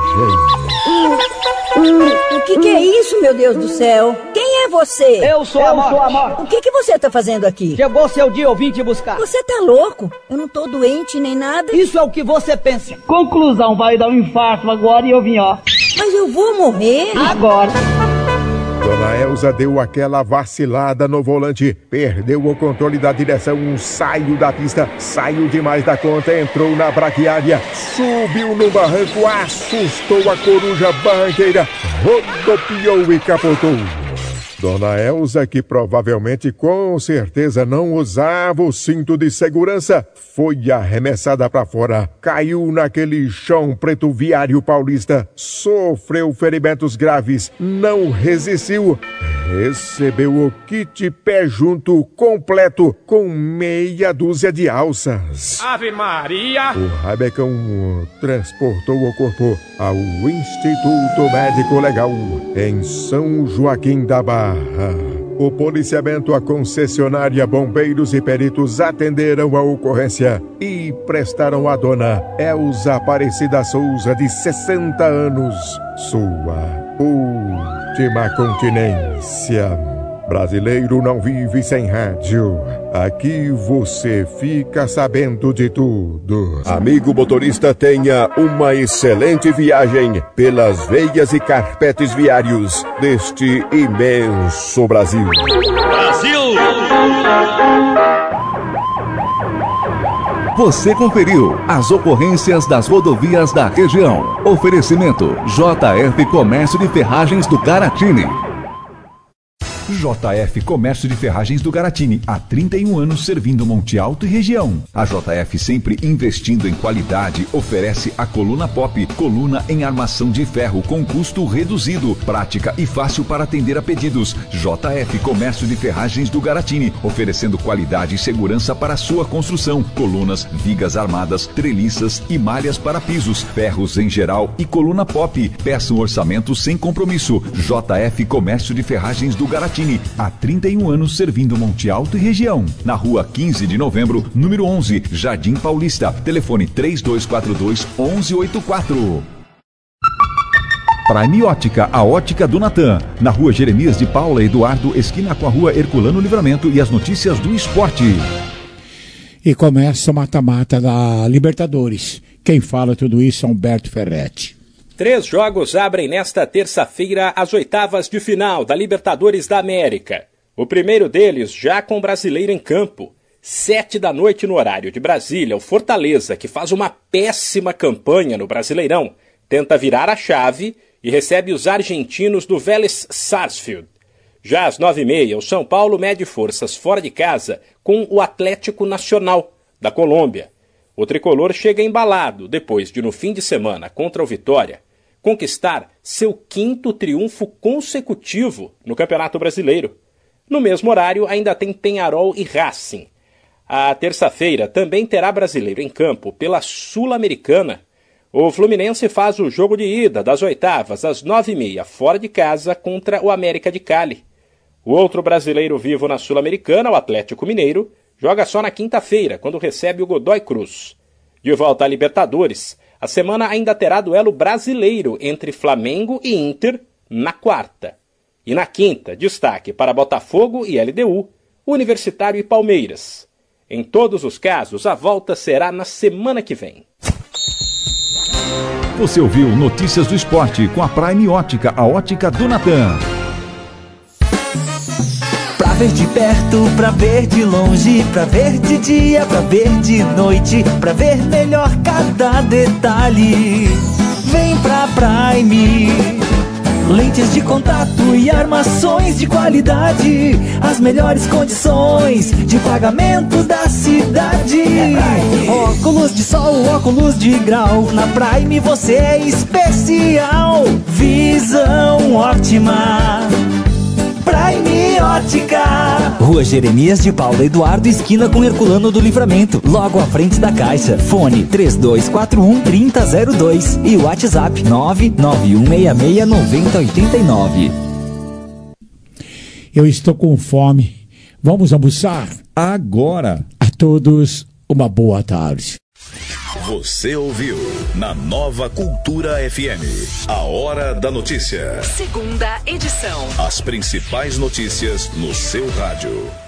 Speaker 18: O que é isso, meu Deus do céu? Quem é você?
Speaker 24: Eu sou a morte.
Speaker 18: O que você tá fazendo aqui?
Speaker 24: Chegou seu dia, eu vim te buscar.
Speaker 18: Você tá louco? Eu não tô doente nem nada.
Speaker 24: Isso é o que você pensa. Conclusão, vai dar um infarto agora e eu vim, ó.
Speaker 18: Mas eu vou morrer?
Speaker 24: Agora.
Speaker 15: Dona Elza deu aquela vacilada no volante, perdeu o controle da direção, saiu da pista, saiu demais da conta, entrou na braquiária, subiu no barranco, assustou a coruja barranqueira, rodopiou e capotou. Dona Elza, que provavelmente com certeza não usava o cinto de segurança, foi arremessada para fora, caiu naquele chão preto viário paulista, sofreu ferimentos graves, não resistiu, recebeu o kit pé junto completo com meia dúzia de alças.
Speaker 24: Ave Maria!
Speaker 15: O rabecão transportou o corpo ao Instituto Médico Legal em São Joaquim da Barra. O policiamento, a concessionária, bombeiros e peritos atenderam a ocorrência e prestaram à dona Elza Aparecida Souza, de 60 anos, sua última continência. Brasileiro não vive sem rádio. Aqui você fica sabendo de tudo. Amigo motorista, tenha uma excelente viagem pelas veias e carpetes viários deste imenso Brasil.
Speaker 14: Brasil!
Speaker 13: Você conferiu as ocorrências das rodovias da região. Oferecimento: JF Comércio de Ferragens do Caratini.
Speaker 7: JF Comércio de Ferragens do Garatini, há 31 anos servindo Monte Alto e região. A JF, sempre investindo em qualidade, oferece a coluna pop, coluna em armação de ferro com custo reduzido, prática e fácil para atender a pedidos. JF Comércio de Ferragens do Garatini, oferecendo qualidade e segurança para a sua construção. Colunas, vigas armadas, treliças e malhas para pisos, ferros em geral e coluna pop. Peça um orçamento sem compromisso. JF Comércio de Ferragens do Garatini, há 31 anos servindo Monte Alto e região. Na rua 15 de novembro, número 11, Jardim Paulista. Telefone 3242-1184. Prime Ótica, a ótica do Natan. Na rua Jeremias de Paula Eduardo, esquina com a rua Herculano Livramento, e as notícias do esporte.
Speaker 4: e começa o mata-mata da Libertadores. Quem fala tudo isso é Humberto Ferretti.
Speaker 10: 3 jogos abrem nesta terça-feira as oitavas de final da Libertadores da América. O primeiro deles já com o brasileiro em campo. 7 da noite no horário de Brasília, o Fortaleza, que faz uma péssima campanha no Brasileirão, tenta virar a chave e recebe os argentinos do Vélez Sarsfield. Já às 9h30, o São Paulo mede forças fora de casa com o Atlético Nacional, da Colômbia. O tricolor chega embalado depois de, no fim de semana, contra o Vitória, conquistar seu 5º triunfo consecutivo no Campeonato Brasileiro. No mesmo horário, ainda tem Peñarol e Racing. A terça-feira também terá brasileiro em campo pela Sul-Americana. O Fluminense faz o jogo de ida das oitavas às 9h30, fora de casa, contra o América de Cali. O outro brasileiro vivo na Sul-Americana, o Atlético Mineiro, joga só na quinta-feira, quando recebe o Godoy Cruz. De volta à Libertadores, a semana ainda terá duelo brasileiro entre Flamengo e Inter na quarta. E na quinta, destaque para Botafogo e LDU, Universitário e Palmeiras. Em todos os casos, a volta será na semana que vem.
Speaker 7: Você ouviu Notícias do Esporte com a Prime Ótica, a ótica do Natan.
Speaker 17: Pra ver de perto, pra ver de longe, pra ver de dia, pra ver de noite, pra ver melhor cada detalhe. Vem pra Prime. Lentes de contato e armações de qualidade, as melhores condições de pagamento da cidade. Óculos de sol, óculos de grau, na Prime você é especial. Visão ótima, Prime Ótica. Rua Jeremias de Paula Eduardo, esquina com Herculano do Livramento, logo à frente da Caixa. Fone 3241-3002 e WhatsApp 991669089.
Speaker 4: Eu estou com fome. Vamos almoçar?
Speaker 5: Agora.
Speaker 4: A todos, uma boa tarde.
Speaker 1: Você ouviu na Nova Cultura FM, a Hora da Notícia.
Speaker 21: Segunda edição.
Speaker 1: As principais notícias no seu rádio.